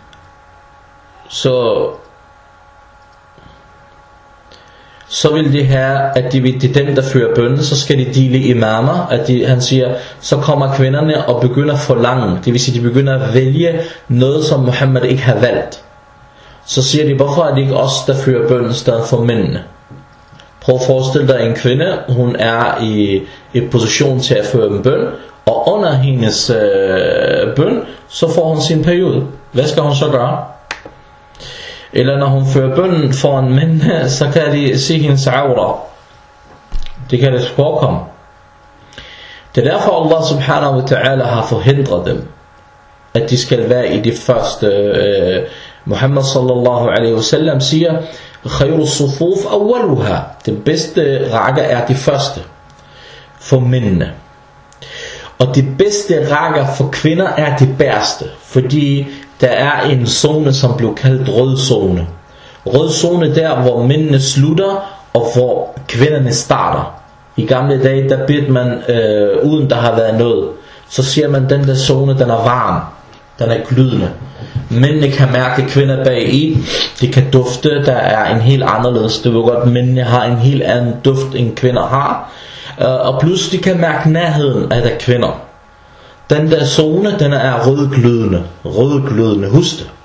så vil det her, at det er dem, der fører bønnen, så skal de dele imamer, han siger, så kommer kvinderne og begynder at forlange, det vil sige, de begynder at vælge noget, som Muhammed ikke har valgt. Så siger de, hvorfor er det ikke os, der fører bønnen i stedet for mændene? Prøv at forestille dig en kvinde, hun er i position til at føre en bøn, og under hendes bøn, så får hun sin periode. Hvad skal hun så gøre? Eller når hun fører bønnen foran mændene, så kan de se hendes aura. Det kan det forekomme. Det er derfor Allah subhanahu wa ta'ala har forhindret dem, at de skal være i det første. Muhammad sallallahu alaihi wasallam siger, khayru sufuf awwaluha. Det bedste række er det første for mændene. Og det bedste række for kvinder er det bærste, fordi der er en zone, som blev kaldt rød zone. Rød zone der, hvor mændene slutter, og hvor kvinderne starter. I gamle dage, der bedte man, uden der har været noget, så siger man, den der zone, den er varm, den er glødende. Mændene kan mærke kvinder bag i, de kan dufte, der er en helt anderledes. Det vil godt, mændene har en helt anden duft, end kvinder har. Og plus de kan mærke nærheden af der kvinder. Den der zone, den er rødglødende, husk det.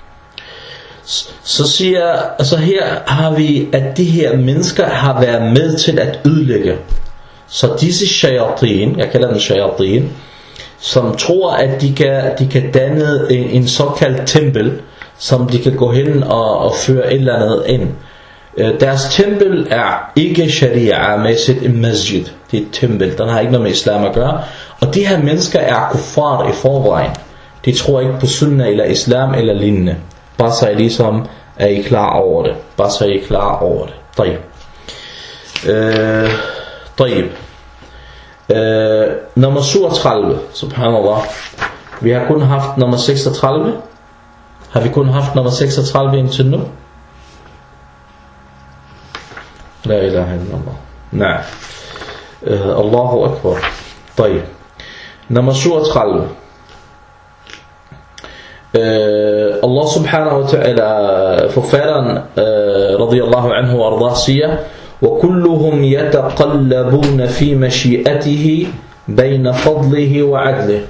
Så her har vi, at de her mennesker har været med til at ødelægge. Så disse shayatin, jeg kalder dem shayatin, som tror, at de kan danne en såkaldt tempel, som de kan gå hen og føre et eller andet ind. Deres tempel er ikke sharia-mæssigt en masjid. Det er et tempel, den har ikke noget med islam at gøre. Og de her mennesker er kuffar i forvejen. De tror ikke på sunnah eller islam eller lignende. Bare så I ligesom er I klar over det. Tayyib. Nummer 37, subhanallah. Vi har kun haft nummer 36. Har vi kun haft nummer 36 indtil nu? La ilaha illallah. Nej. Allahu akbar. Tayyib. Nummer 37. Allah subhanahu wa ta'ala, forfatteren radiyallahu anhu og ardah siger, وَكُلُّهُمْ يَتَقَلَّبُونَ فِي مَشِيئَتِهِ بَيْنَ فَضْلِهِ وَعَدْلِهِ.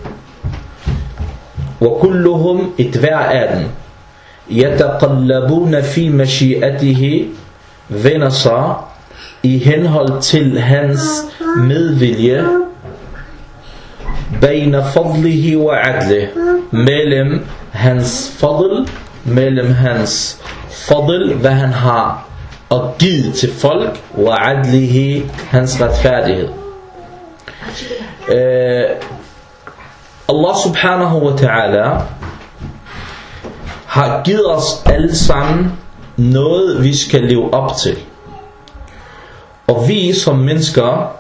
وَكُلُّهُمْ ethver af dem, يَتَقَلَّبُونَ فِي مَشِيئَتِهِ vender sig i henhold til hans medvilje Baina fadlihi wa adlih. Mellem hans fadl, mellem hans fadl, hvad han har og givet til folk, wa adlihi, hans retfærdighed. Allah subhanahu wa ta'ala har givet os alle sammen noget, vi skal leve op til. Og vi som mennesker,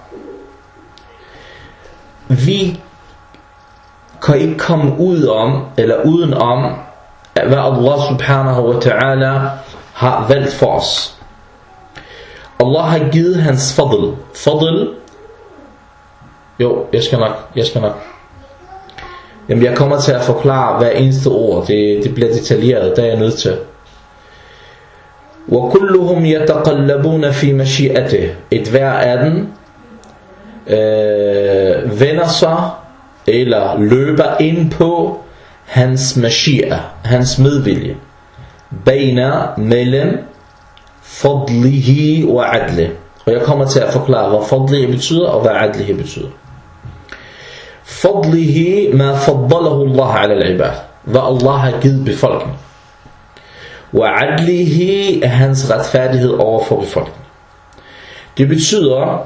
vi kan ikke komme ud om, eller udenom, hvad Allah subhanahu wa ta'ala har valgt for os. Allah har givet hans fadl. Fadl. Jo, jeg skal nok. Jamen, jeg kommer til at forklare hver eneste ord. Det bliver detaljeret, det er jeg nødt til. وَكُلُّهُمْ يَتَقَلَّبُونَ فِي مَشِيئَتِهِ. Et hver af dem vender sig eller løber ind på hans mashia, hans medvilje. Baina, mellem fadlihi wa adli. Og jeg kommer til at forklare, hvad fadlihi betyder og hvad adlihi betyder. Fadlihi ma faddalahu Allah ala al-ibad. Hvad Allah har givet befolkningen. Wa adlihi er hans retfærdighed over for befolkningen. Det betyder,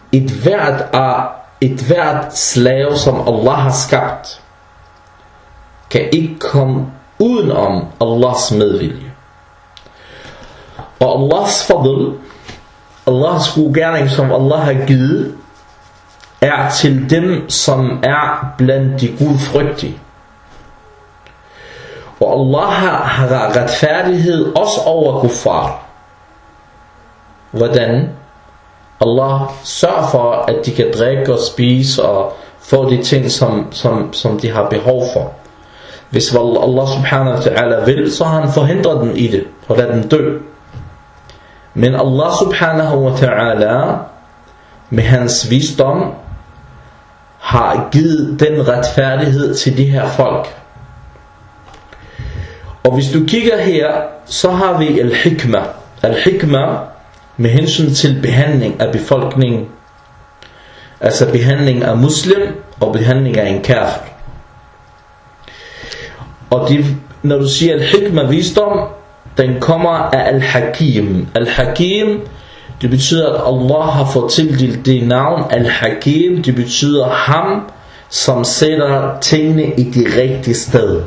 et hvert slave, som Allah har skabt, kan ikke komme udenom Allahs medvilje. Og Allahs fadl, Allahs gode gerning, som Allah har givet, er til dem, som er blandt de gudfrygtige. Og Allah har retfærdighed også over kuffar. Hvordan? Allah sørger for, at de kan drikke og spise og få de ting, som de har behov for. Hvis Allah subhanahu wa ta'ala vil, så har han forhindret dem i det og lader dem dø. Men Allah subhanahu wa ta'ala med hans visdom har givet den retfærdighed til de her folk. Og hvis du kigger her, så har vi al-hikmah. Al-hikmah med hensyn til behandling af befolkningen. Altså behandling af muslim og behandling af en kafir. Og når du siger al-hikmah, visdom, den kommer af al-hakim. Al-hakim, det betyder, at Allah har fået tildelt det navn. Al-hakim, det betyder ham, som sætter tingene i de rigtige sted.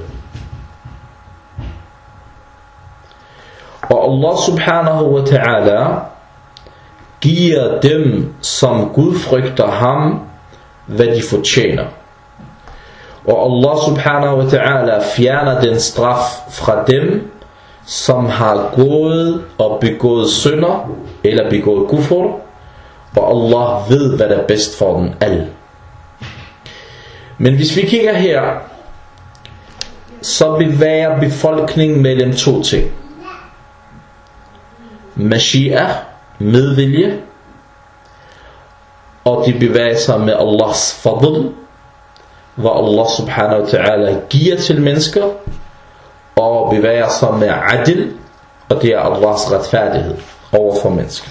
Og Allah subhanahu wa ta'ala giver dem, som Gud frygter ham, hvad de fortjener. Og Allah subhanahu wa ta'ala fjerner den straf fra dem, som har gået og begået synder, eller begået kufr, og Allah ved, hvad der er bedst for dem alle. Men hvis vi kigger her, så bevæger befolkningen mellem to ting. Mashia, medvilje, og de bevæger sig med Allahs fadl, hvad Allah subhanahu wa ta'ala giver til mennesker, og bevæger sig med adl, og det er Allahs retfærdighed over for mennesker.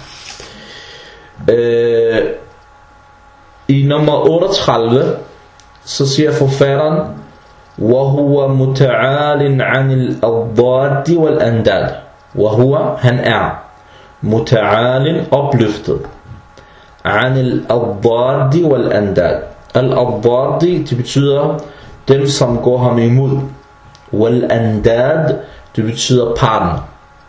I nummer 38, så siger forfatteren, وَهُوَ مُتَعَالٍ عَنِ الْأَضْدَادِ وَالْأَنْدَادِ. وَهُوَ, han er مُتَعَالٍ, opløftet, عَنِ الْأَضْدَادِ وَالْأَنْدَادِ. Al-Addadi, det betyder dem, som går ham imod. Wal-Andad, det betyder partner.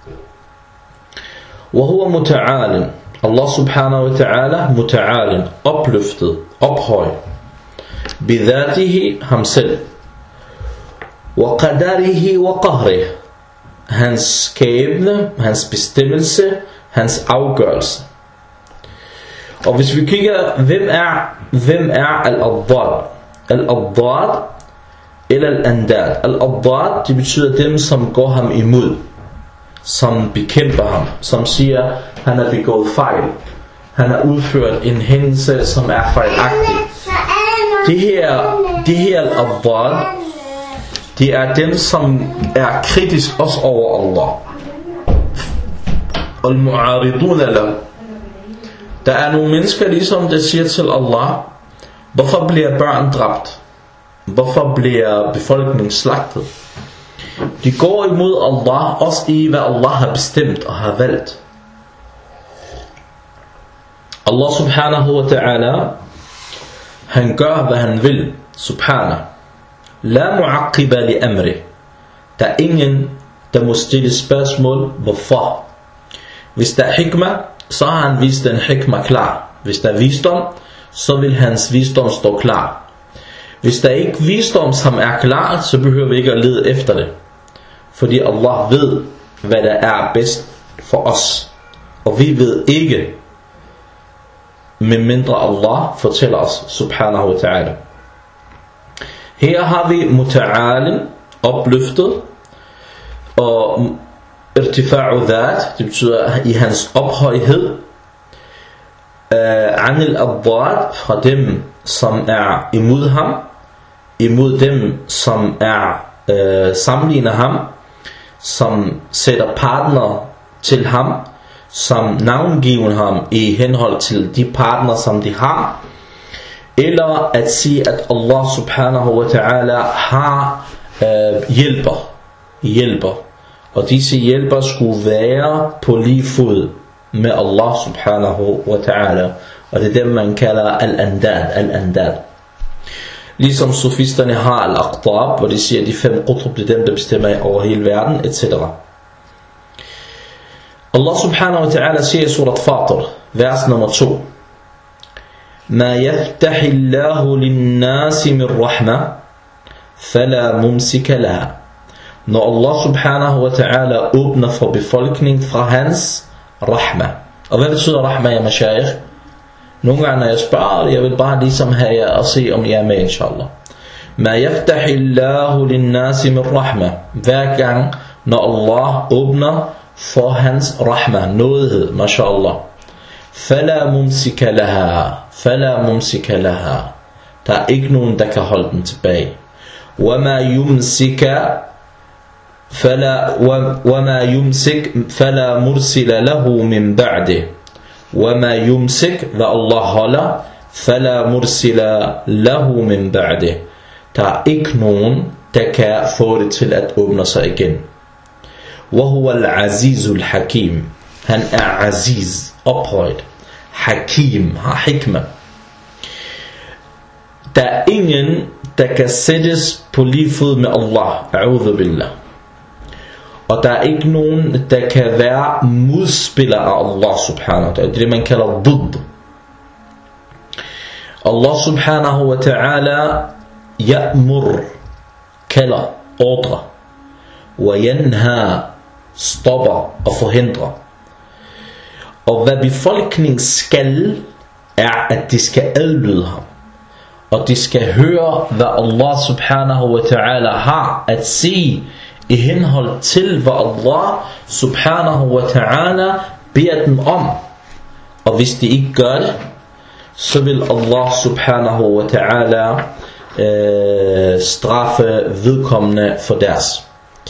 وَهُوَ مُتَعَالٍ. Allah subhanahu wa ta'ala, muta'alin, opløftet, ophøj. Bidatihi, ham selv. Wa qadarihi wa qahrihi, hans skæbne, hans bestemmelse, hans afgørelse. Og hvis vi kigger, hvem er al-Addad? Al-Addad eller al-Andad. Al-Addad, det betyder dem, som går ham imod, som bekæmper ham, som siger, han har begået fejl, han har udført en hændelse, som er fejlagtig. Det her al-Addad, det er dem, som er kritisk også over Allah. Al-Mu'aridun Allah. Der er nogle mennesker ligesom, der siger til Allah, hvorfor bliver børn dræbt? Hvorfor bliver befolkningen slagtet? De går imod Allah, også i hvad Allah har bestemt og har valgt. Allah subhanahu wa ta'ala, han gør hvad han vil, subhanahu. La mu'aqqiba li amri. Der er ingen, der må stille spørgsmål, hvorfor. Hvis der er hikma, så har han vist den hikma klar. Hvis der er visdom, så vil hans visdom stå klar. Hvis der ikke visdom, som er klar, så behøver vi ikke at lede efter det. Fordi Allah ved, hvad der er bedst for os. Og vi ved ikke, medmindre Allah fortæller os, subhanahu wa ta'ala. Her har vi muta'alen, opløftet, og irtifa'u dhat, det betyder i hans ophøjhed, anil addad, fra dem som er imod ham, imod dem som er sammenligner ham, som sætter partner til ham, som navngiver ham i henhold til de partner som de har, eller at sige at Allah subhanahu wa ta'ala har hjælper, og disse hjælper skulle være på lige fod med Allah subhanahu wa ta'ala, og det er dem man kalder al-andad. Ligesom sofisterne har al-aqtab, hvor de siger at de 5 qutb, det er dem der bestemmer over hele verden, etc. Allah subhanahu wa ta'ala siger i surat Fatir, vers nummer 2: Ma yaftahillahu linnasi min rahma, fala mumsika laha. Når Allah subhanahu wa ta'ala åbner for befolkningen fra hans rahma. Og hvad betyder rahma, ya mashayikh? Nogle gange når jeg spørger, jeg vil bare ligesom have jer og se om jeg er med, inshallah. Ma yaftahillahu linnasi min rahma. Hver gang når Allah åbner for hans rahma, nådighed, mashallah, fala mumsika laha, der er ikke nogen der kan holde den tilbage. Wama yumsik fala mursila lahu min ba'di. Wama yumsik, hvad Allah holder, fala mursila lahu min ba'di, der er ikke nogen der kan få det til at åbne sig igen. وهو العزيز الحكيم. Han er aziz, ophøjt. Hakim, har hikma. Der er ingen, der kan sættes på lige fod med Allah. A'udhu billah. Og der er ikke nogen, der kan være modspiller af Allah subhanahu wa ta'ala. Det er det, man kalder dudd. Allah subhanahu wa ta'ala ya'mur, kalder, ordre. Wa yanha, stopper og forhindrer. Og hvad befolkningen skal, er at de skal adlyde ham, og de skal høre hvad Allah subhanahu wa ta'ala har at sige i henhold til hvad Allah subhanahu wa ta'ala beder dem om. Og hvis de ikke gør det, så vil Allah subhanahu wa ta'ala straffe vedkommende for deres.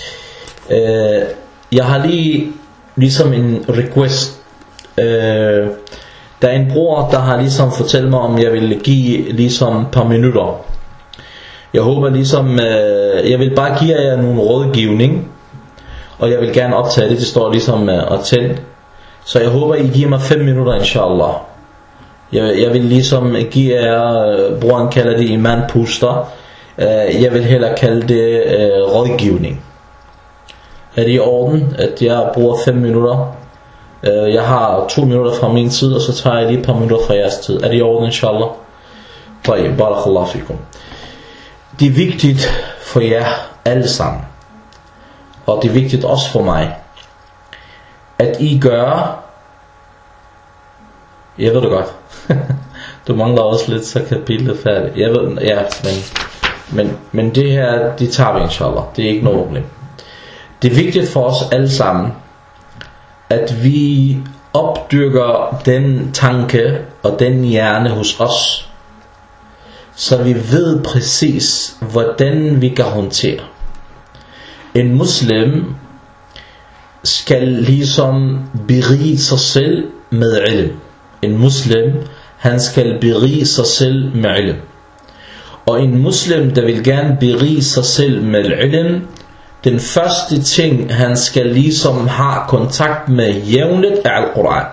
Jeg har ligesom en request. Der er en bror der har ligesom fortalt mig om jeg vil give ligesom et par minutter. Jeg håber ligesom jeg vil bare give jer nogle rådgivning, og jeg vil gerne optage det. Det står ligesom at tænde. Så jeg håber I giver mig 5 minutter inshallah. Jeg vil ligesom give jer, broren kalder det iman puster, jeg vil hellere kalde det rådgivning. Er det i orden at jeg bruger 5 minutter? Jeg har 2 minutter fra min tid, og så tager jeg lige et par minutter fra jeres tid. Er det i orden inshallah? Tayyib, barakallahu fikum. Det er vigtigt for jer alle sammen, og det er vigtigt også for mig, at I gør. Jeg ved det godt. Du mangler også lidt, så kapitlet færdigt. Jeg ved, ja, men det her, det tager vi inshallah. Det er ikke noget problem. Det er vigtigt for os alle sammen, at vi opdyrker den tanke og den hjerne hos os, så vi ved præcis hvordan vi kan håndtere. En muslim skal ligesom berige sig selv med ilm. En muslim, han skal berige sig selv med ilm. Og en muslim, der vil gerne berige sig selv med ilm, den første ting, han skal ligesom have kontakt med jævnligt, er Al-Quran.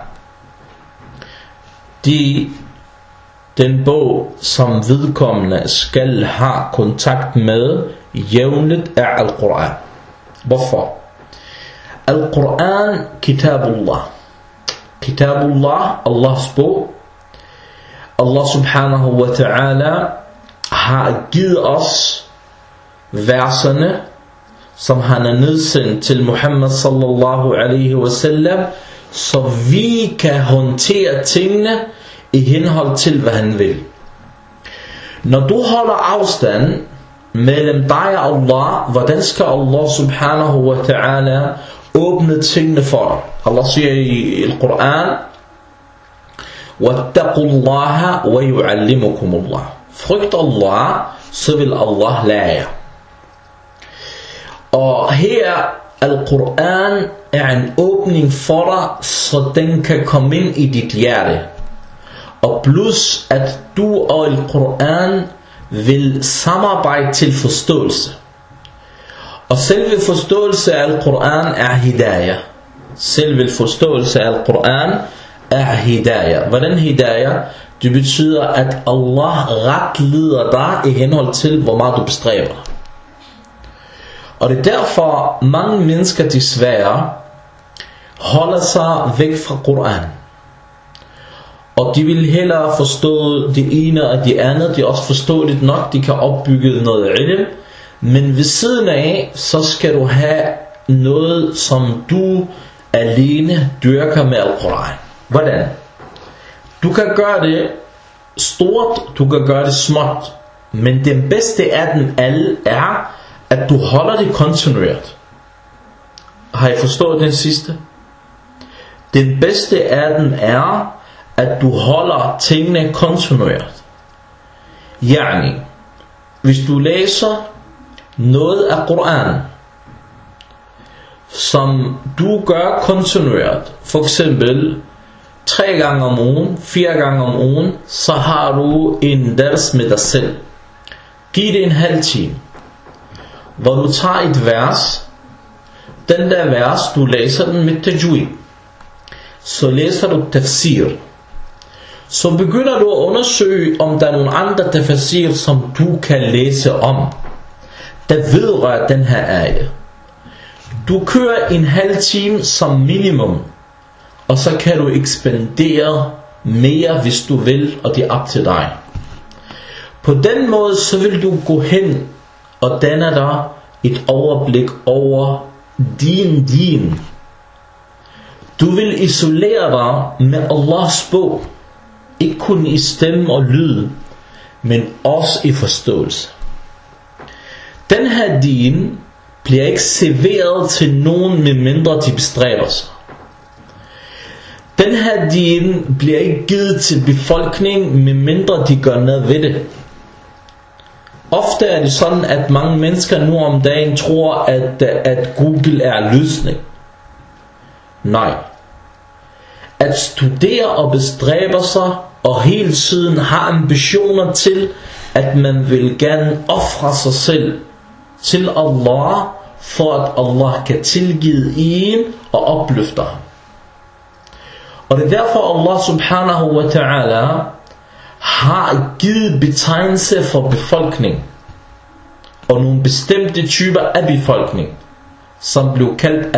Den bog, som vedkommende skal have kontakt med jævnligt, er Al-Quran. Hvorfor? Al-Quran, Kitabullah. Kitabullah, Allahs bog. Allah subhanahu wa ta'ala har givet os verserne, som han er nedsendt til Muhammad sallallahu alaihi wasallam, så vi kan håndtere tingene i henhold til, hvad han vil. Når du holder afstand mellem dig og Allah, hvordan skal Allah subhanahu wa ta'ala åbne tingene for dig? Allah siger i Al-Quran, وَاتَّقُوا اللَّهَ وَيُعَلِّمُكُمُ اللَّهِ. Frygt Allah, så vil Allah lære jer. Og her, Al-Quran er en åbning for dig, så den kan komme ind i dit hjerte. Og plus, at du og Al-Quran vil samarbejde til forståelse. Og selve forståelse af Al-Quran er hidayah. Selve forståelse af Al-Quran er hidayah. Hvordan hidayah? Det betyder, at Allah retleder dig i henhold til, hvor meget du bestræber dig. Og det er derfor, mange mennesker desværre holder sig væk fra Quran. Og de vil hellere forstå det ene og det andet. De er også forståeligt nok, de kan opbygge noget ilm. Men ved siden af, så skal du have noget, som du alene dyrker med Al-Quran. Hvordan? Du kan gøre det stort, du kan gøre det småt. Men den bedste af dem alle er, at du holder det kontinuert. Har I forstået den sidste? Den bedste af dem er, at du holder tingene kontinuert. Yani, hvis du læser noget af Quran, som du gør kontinuert, for eksempel 3 gange om ugen, 4 gange om ugen, så har du en dars med dig selv. Giv det en halv time, hvor du tager et vers, den der vers, du læser den med tajwid, så læser du tafsir, så begynder du at undersøge, om der er nogle andre tafsir, som du kan læse om, der vedrører den her ayah. Du kører en halv time som minimum, og så kan du ekspandere mere, hvis du vil, og det er op til dig. På den måde, så vil du gå hen og danne dig et overblik over din. Du vil isolere dig med Allahs bog, ikke kun i stemme og lyd, men også i forståelse. Den her din bliver ikke serveret til nogen, med mindre de bestræber sig. Den her din bliver ikke givet til befolkningen, med mindre de gør noget ved det. Ofte er det sådan, at mange mennesker nu om dagen tror, at Google er løsning. Nej. At studere og bestræbe sig, og hele tiden har ambitioner til, at man vil gerne ofre sig selv til Allah, for at Allah kan tilgive en og opløfte ham. Og det er derfor Allah subhanahu wa ta'ala har givet betegnelse for befolkning, og nogle bestemte typer af befolkning, som blev kaldt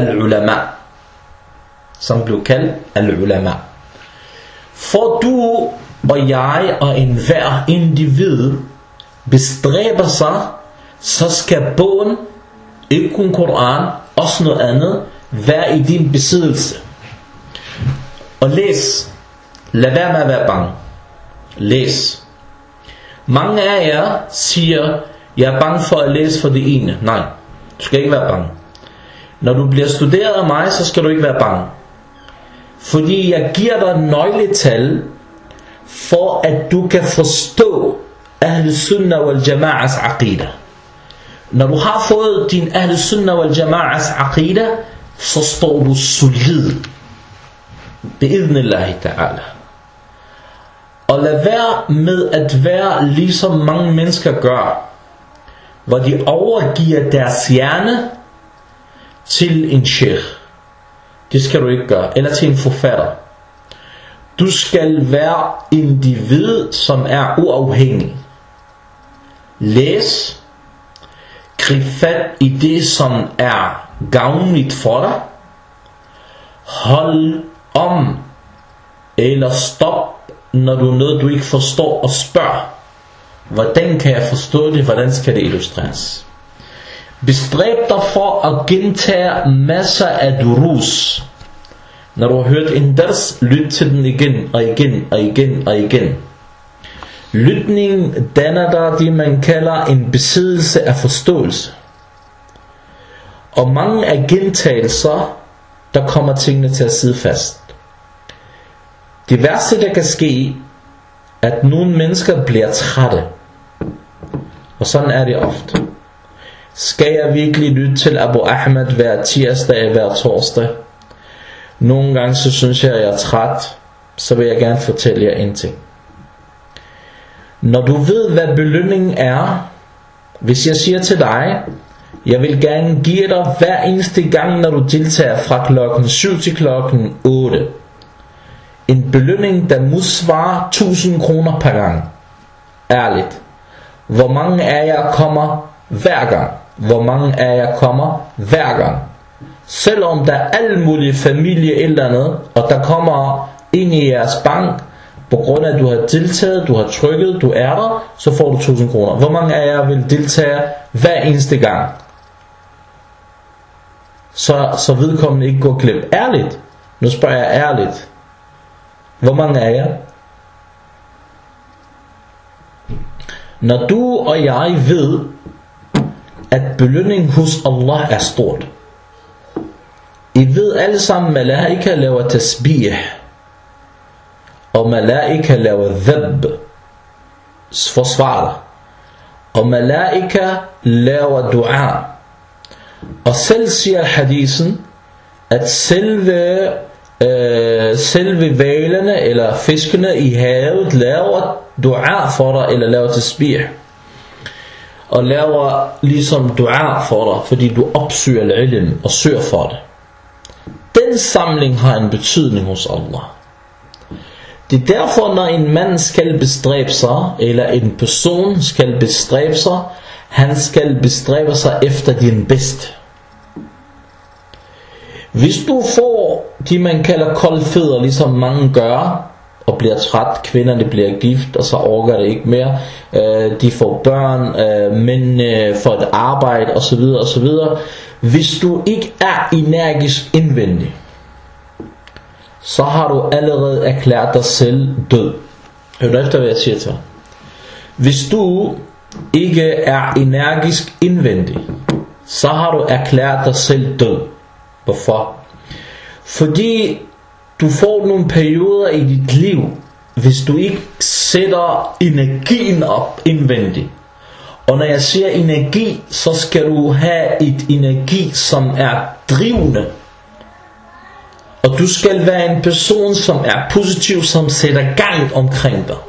al-ulama. For du og jeg og enhver individ bestræber sig, så skal bogen, ikke kun Koran, også noget andet, være i din besiddelse. Og læs. Lad være med at være bange. Læs. Mange af jer siger, jeg er bange for at læse for det ene. Nej, du skal ikke være bange. Når du bliver studeret af mig, så skal du ikke være bange. Fordi jeg giver dig nøgletal, for at du kan forstå Ahl Sunnah wal Jama'as aqida. Når du har fået din Ahl Sunnah wal Jama'as aqida, så står du solid. Bi'idhnillahi ta'ala. Og lad være med at være ligesom mange mennesker gør, hvor de overgiver deres hjerne til en sheikh. Det skal du ikke gøre. Eller til en forfatter. Du skal være individ, som er uafhængig. Læs. Grib fat i det, som er gavnligt for dig. Hold om. Eller stop, når du er noget, du ikke forstår, og spørg. Hvordan kan jeg forstå det? Hvordan skal det illustreres? Bestræb dig for at gentage masser af durus. Når du har hørt en dars, lyt til den igen og igen og igen og igen. Lytning danner der det, man kalder en besiddelse af forståelse. Og mange af gentagelser, der kommer tingene til at sidde fast. Det værste, der kan ske, at nogle mennesker bliver trætte. Og sådan er det ofte. Skal jeg virkelig lytte til Abu Ahmed hver tirsdag, hver torsdag? Nogle gange så synes jeg, at jeg er træt. Så vil jeg gerne fortælle jer en ting. Når du ved, hvad belønningen er, hvis jeg siger til dig, jeg vil gerne give dig hver eneste gang, når du deltager fra klokken 7 til klokken 8. En belønning, der modsvarer 1000 kroner per gang. Ærligt. Hvor mange af jer kommer hver gang? Hvor mange af jer kommer hver gang? Selvom der er alle mulige familie eller andet, og der kommer ind i jeres bank, på grund af at du har deltaget, du har trykket, du er der, så får du 1000 kroner. Hvor mange af jer vil deltage hver eneste gang? Så vedkommende ikke går glip. Ærligt. Nu spørger jeg ærligt. Hvor mange af jer? Når du og jeg ved, at belønningen hos Allah er stort. I ved alle sammen, malaika laver tasbih. Og malaika laver dhab. Forsvar. Og malaika laver dua. Og selv siger hadisen, at selve hvalerne eller fiskene i havet laver dua for dig, eller laver tasbih. Og laver ligesom dua for dig, fordi du opsøger al-ilm og søger for det. Den samling har en betydning hos Allah. Det er derfor, når en mand skal bestræbe sig, eller en person skal bestræbe sig, han skal bestræbe sig efter din bedste. Hvis du får de man kalder koldfødder, ligesom mange gør, og bliver træt, kvinderne bliver gift, og så orker det ikke mere, de får børn, mænd får et arbejde, osv. osv. Hvis du ikke er energisk indvendig, så har du allerede erklæret dig selv død. Hør efter hvad jeg siger til dig. Hvis du ikke er energisk indvendig, så har du erklæret dig selv død. Hvorfor? Fordi du får nogle perioder i dit liv, hvis du ikke sætter energien op indvendigt. Og når jeg siger energi, så skal du have et energi, som er drivende. Og du skal være en person, som er positiv, som sætter gang omkring dig.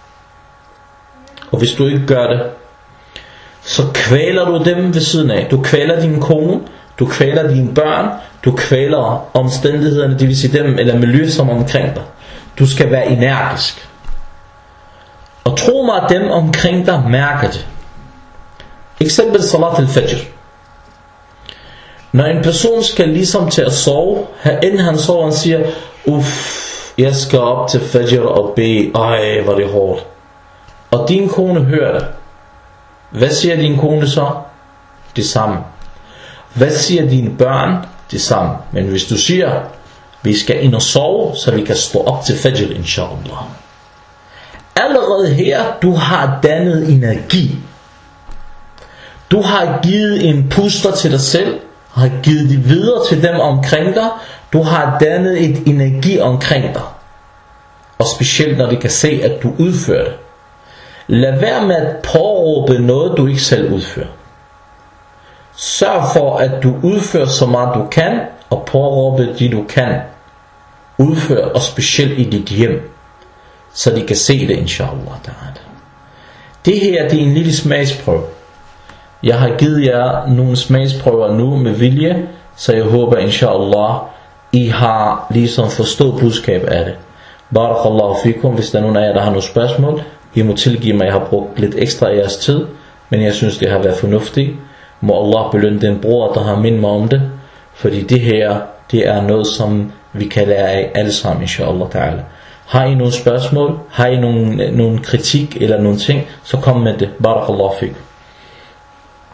Og hvis du ikke gør det, så kvæler du dem ved siden af. Du kvæler din kone, du kvæler dine børn, du kvæler omstændighederne, det vil sige dem, eller miljøet som omkring dig. Du skal være energisk. Og tro mig, at dem omkring dig mærker det. Eksempel salat al-fajr. Når en person skal ligesom til at sove, inden han sover, han siger, jeg skal op til fajr og bede, hvor det hårdt. Og din kone hører det. Hvad siger din kone så? Det samme. Hvad siger dine børn? Det samme. Men hvis du siger, vi skal ind og sove, så vi kan stå op til fajr, inshallah. Allerede her, du har dannet energi. Du har givet en puster til dig selv, har givet det videre til dem omkring dig. Du har dannet et energi omkring dig. Og specielt når de kan se, at du udfører det. Lad være med at påråbe noget, du ikke selv udfører. Sørg for, at du udfører så meget du kan, og påråbe det du kan udføre, og specielt i dit hjem. så de kan se det, inshallah ta'ala. Det her, det er en lille smagsprøve. Jeg har givet jer nogle smagsprøver nu med vilje, så jeg håber, inshallah, I har ligesom forstået budskabet af det. Barakallahu fikum. Hvis der er nogen af jer, der har nogle spørgsmål, I må tilgive mig, jeg har brugt lidt ekstra af jeres tid, men jeg synes, det har været fornuftigt. Må Allah belønne den bror, der har mindet mig om det, fordi det her, det er noget, som vi kan lære af alle sammen, inshallah ta'ala. Har I nogle spørgsmål? Har I nogle kritik eller nogle ting? Så kom med det. Barakallahu fikum.